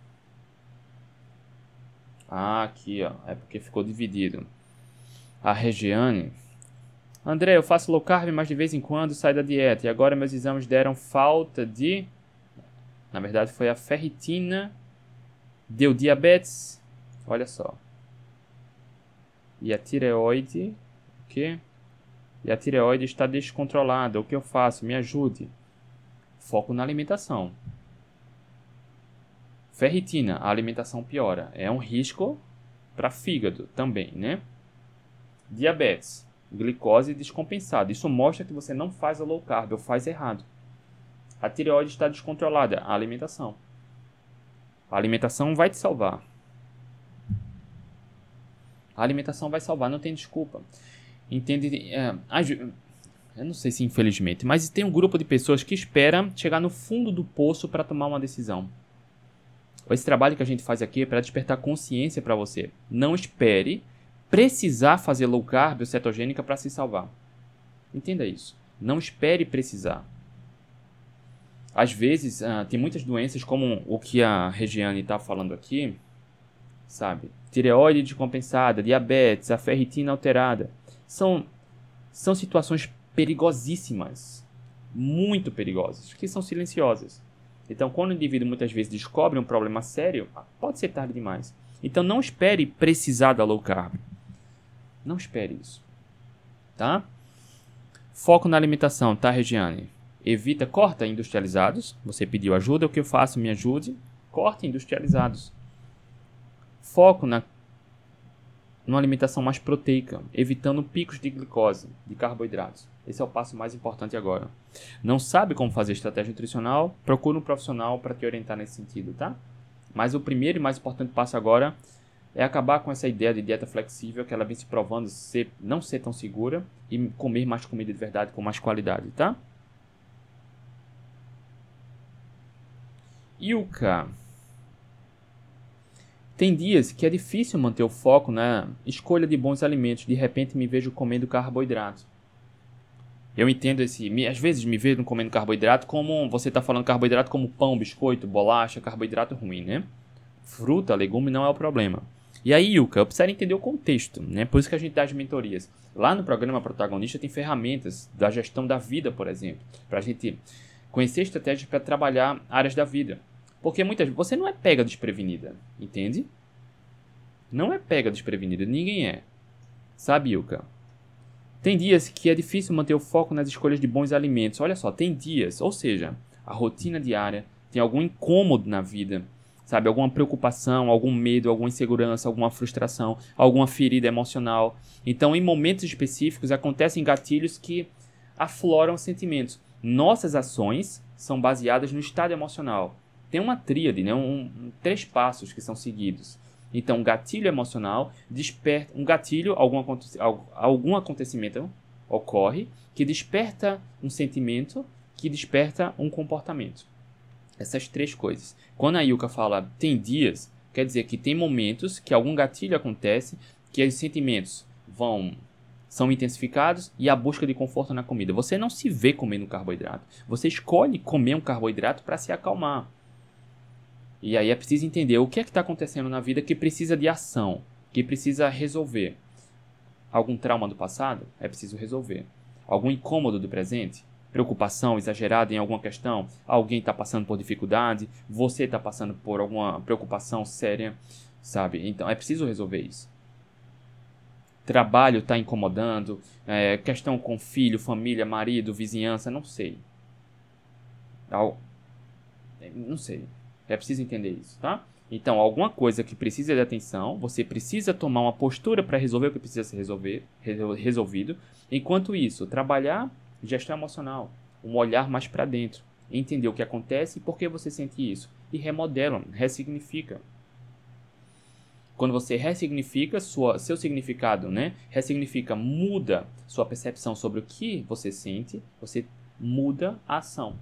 Ah, aqui, ó. É porque ficou dividido. A Regiane... André, eu faço low carb, mas de vez em quando saio da dieta. E agora meus exames deram falta de... Na verdade foi a ferritina. Deu diabetes. Olha só. E a tireoide... O quê? E a tireoide está descontrolada. O que eu faço? Me ajude. Foco na alimentação. Ferritina, a alimentação piora. É um risco para fígado também, né? Diabetes. Glicose descompensada. Isso mostra que você não faz a low carb ou faz errado. A tireoide está descontrolada. A alimentação. A alimentação vai te salvar. A alimentação vai salvar, não tem desculpa. Entende? Eu não sei se infelizmente, mas tem um grupo de pessoas que espera chegar no fundo do poço para tomar uma decisão. Esse trabalho que a gente faz aqui é para despertar consciência para você. Não espere precisar fazer low carb ou cetogênica para se salvar. Entenda isso. Não espere precisar. Às vezes, tem muitas doenças como o que a Regiane está falando aqui, sabe? Tireoide descompensada, diabetes, a ferritina alterada. São situações perigosíssimas. Muito perigosas, que são silenciosas. Então, quando o indivíduo muitas vezes descobre um problema sério, pode ser tarde demais. Então, não espere precisar da low carb. Não espere isso, tá? Foco na alimentação, tá, Regiane? Evita, corta industrializados. Você pediu ajuda, o que eu faço? Me ajude. Corte industrializados. Foco numa alimentação mais proteica, evitando picos de glicose, de carboidratos. Esse é o passo mais importante agora. Não sabe como fazer estratégia nutricional? Procura um profissional para te orientar nesse sentido, tá? Mas o primeiro e mais importante passo agora é acabar com essa ideia de dieta flexível que ela vem se provando não ser tão segura e comer mais comida de verdade com mais qualidade, tá? Ilka. Tem dias que é difícil manter o foco na escolha de bons alimentos. De repente me vejo comendo carboidrato. Eu entendo às vezes me vejo comendo carboidrato como... Você está falando carboidrato como pão, biscoito, bolacha, carboidrato ruim, né? Fruta, legume não é o problema. E aí, Ilka, eu preciso entender o contexto, né? Por isso que a gente dá as mentorias. Lá no programa Protagonista tem ferramentas da gestão da vida, por exemplo. Para a gente conhecer estratégias para trabalhar áreas da vida. Porque muitas vezes você não é pega desprevenida, entende? Não é pega desprevenida, ninguém é. Sabe, Ilka? Tem dias que é difícil manter o foco nas escolhas de bons alimentos. Olha só, tem dias, ou seja, a rotina diária, tem algum incômodo na vida, sabe? Alguma preocupação, algum medo, alguma insegurança, alguma frustração, alguma ferida emocional. Então, em momentos específicos, acontecem gatilhos que afloram sentimentos. Nossas ações são baseadas no estado emocional. Tem uma tríade, né? 3 passos que são seguidos. Então, gatilho emocional desperta... Um gatilho, algum acontecimento ocorre que desperta um sentimento, que desperta um comportamento. Essas 3 coisas. Quando a Ilka fala tem dias, quer dizer que tem momentos que algum gatilho acontece, que os sentimentos são intensificados e a busca de conforto na comida. Você não se vê comendo carboidrato. Você escolhe comer um carboidrato para se acalmar. E aí é preciso entender o que é que está acontecendo na vida que precisa de ação, que precisa resolver. Algum trauma do passado? É preciso resolver. Algum incômodo do presente? Preocupação exagerada em alguma questão? Alguém está passando por dificuldade? Você está passando por alguma preocupação séria? Sabe? Então é preciso resolver isso. Trabalho está incomodando? Questão com filho, família, marido, vizinhança? Não sei. Não sei. É preciso entender isso, tá? Então, alguma coisa que precisa de atenção, você precisa tomar uma postura para resolver o que precisa ser resolvido. Enquanto isso, trabalhar gestão emocional, um olhar mais para dentro, entender o que acontece e por que você sente isso. E remodela, ressignifica. Quando você ressignifica seu significado, né? Ressignifica, muda sua percepção sobre o que você sente, você muda a ação.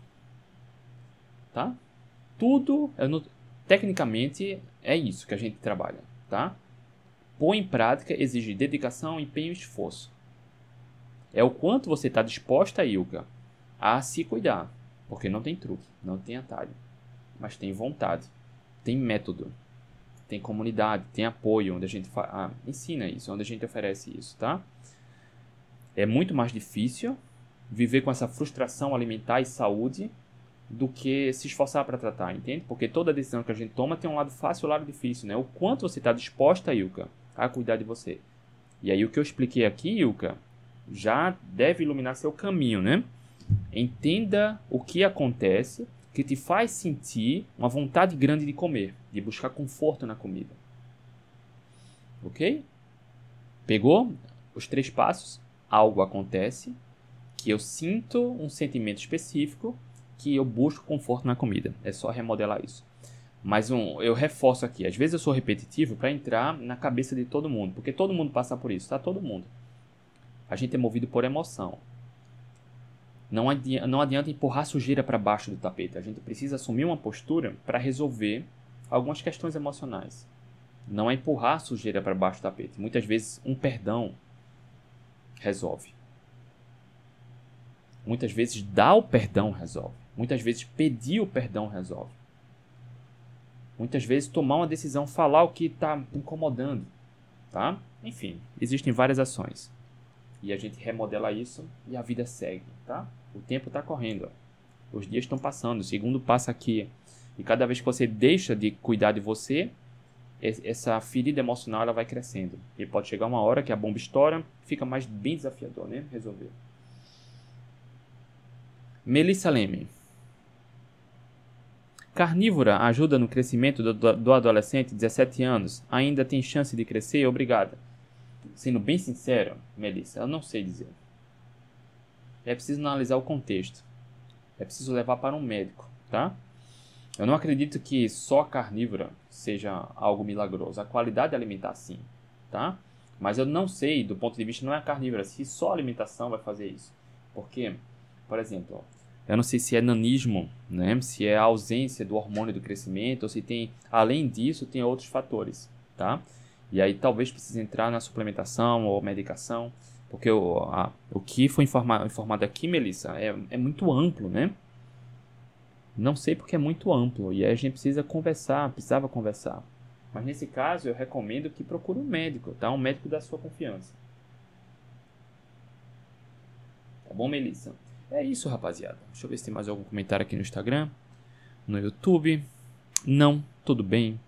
Tá? Tudo, tecnicamente, é isso que a gente trabalha, tá? Pôr em prática exige dedicação, empenho e esforço. É o quanto você está disposta, Ilka, a se cuidar. Porque não tem truque, não tem atalho. Mas tem vontade, tem método, tem comunidade, tem apoio, onde a gente ensina isso, onde a gente oferece isso, tá? É muito mais difícil viver com essa frustração alimentar e saúde do que se esforçar para tratar, entende? Porque toda decisão que a gente toma tem um lado fácil e um lado difícil, né? O quanto você está disposta, Ilka, a cuidar de você. E aí o que eu expliquei aqui, Ilka, já deve iluminar seu caminho, né? Entenda o que acontece que te faz sentir uma vontade grande de comer, de buscar conforto na comida. Ok? Pegou os 3 passos? Algo acontece que eu sinto um sentimento específico que eu busco conforto na comida. É só remodelar isso. Mas eu reforço aqui. Às vezes eu sou repetitivo para entrar na cabeça de todo mundo. Porque todo mundo passa por isso, tá? Todo mundo. A gente é movido por emoção. Não adianta empurrar sujeira para baixo do tapete. A gente precisa assumir uma postura para resolver algumas questões emocionais. Não é empurrar sujeira para baixo do tapete. Muitas vezes um perdão resolve. Muitas vezes dar o perdão resolve. Muitas vezes pedir o perdão resolve. Muitas vezes tomar uma decisão, falar o que está incomodando. Tá? Enfim, existem várias ações. E a gente remodela isso e a vida segue. Tá? O tempo está correndo. Os dias estão passando. O segundo passa aqui. E cada vez que você deixa de cuidar de você, essa ferida emocional ela vai crescendo. E pode chegar uma hora que a bomba estoura, fica mais bem desafiador, né? Resolver. Melissa Leme. Carnívora ajuda no crescimento do adolescente de 17 anos? Ainda tem chance de crescer? Obrigada. Sendo bem sincero, Melissa, eu não sei dizer. É preciso analisar o contexto. É preciso levar para um médico, tá? Eu não acredito que só carnívora seja algo milagroso. A qualidade alimentar, sim, tá? Mas eu não sei, do ponto de vista, não é a carnívora, se só a alimentação vai fazer isso. Porque, por exemplo, eu não sei se é nanismo, né? Se é a ausência do hormônio do crescimento, ou se tem, além disso, tem outros fatores, tá? E aí talvez precise entrar na suplementação ou medicação, porque o que foi informado aqui, Melissa, é muito amplo, né? Não sei porque é muito amplo e aí a gente precisava conversar. Mas nesse caso eu recomendo que procure um médico, tá? Um médico da sua confiança. Tá bom, Melissa? É isso, rapaziada. Deixa eu ver se tem mais algum comentário aqui no Instagram, no YouTube. Não, tudo bem.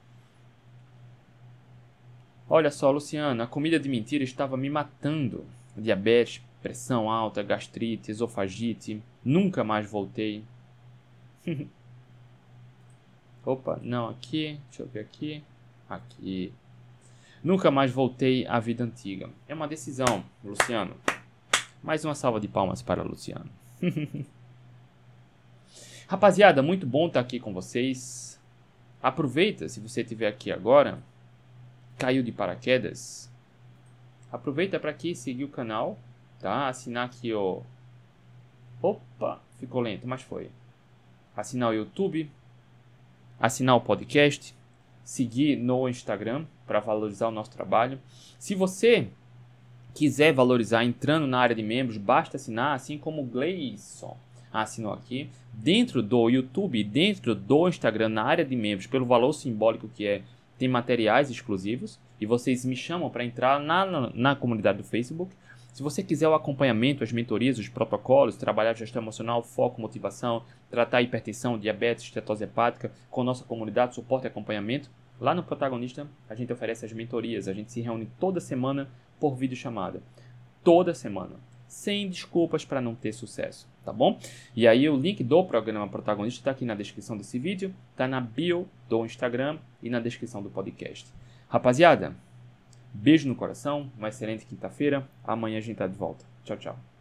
Olha só, Luciana, a comida de mentira estava me matando. Diabetes, pressão alta, gastrite, esofagite. Nunca mais voltei. Opa, não, aqui. Deixa eu ver aqui. Aqui. Nunca mais voltei à vida antiga. É uma decisão, Luciano. Mais uma salva de palmas para o Luciano. Rapaziada, muito bom estar aqui com vocês. Aproveita, se você estiver aqui agora, caiu de paraquedas, aproveita para aqui seguir o canal, tá? Assinar aqui o... Opa, ficou lento, mas foi. Assinar o YouTube, assinar o podcast, seguir no Instagram para valorizar o nosso trabalho. Se você quiser valorizar entrando na área de membros, basta assinar, assim como o Gleison. assinou aqui. Dentro do YouTube, dentro do Instagram, na área de membros, pelo valor simbólico que é, tem materiais exclusivos. E vocês me chamam para entrar na comunidade do Facebook. Se você quiser o acompanhamento, as mentorias, os protocolos, trabalhar gestão emocional, foco, motivação, tratar hipertensão, diabetes, estetose hepática, com nossa comunidade, suporte e acompanhamento, lá no Protagonista a gente oferece as mentorias. A gente se reúne toda semana por videochamada. Toda semana. Sem desculpas para não ter sucesso, tá bom? E aí o link do programa Protagonista está aqui na descrição desse vídeo, está na bio do Instagram e na descrição do podcast. Rapaziada, beijo no coração, uma excelente quinta-feira. Amanhã a gente tá de volta. Tchau, tchau.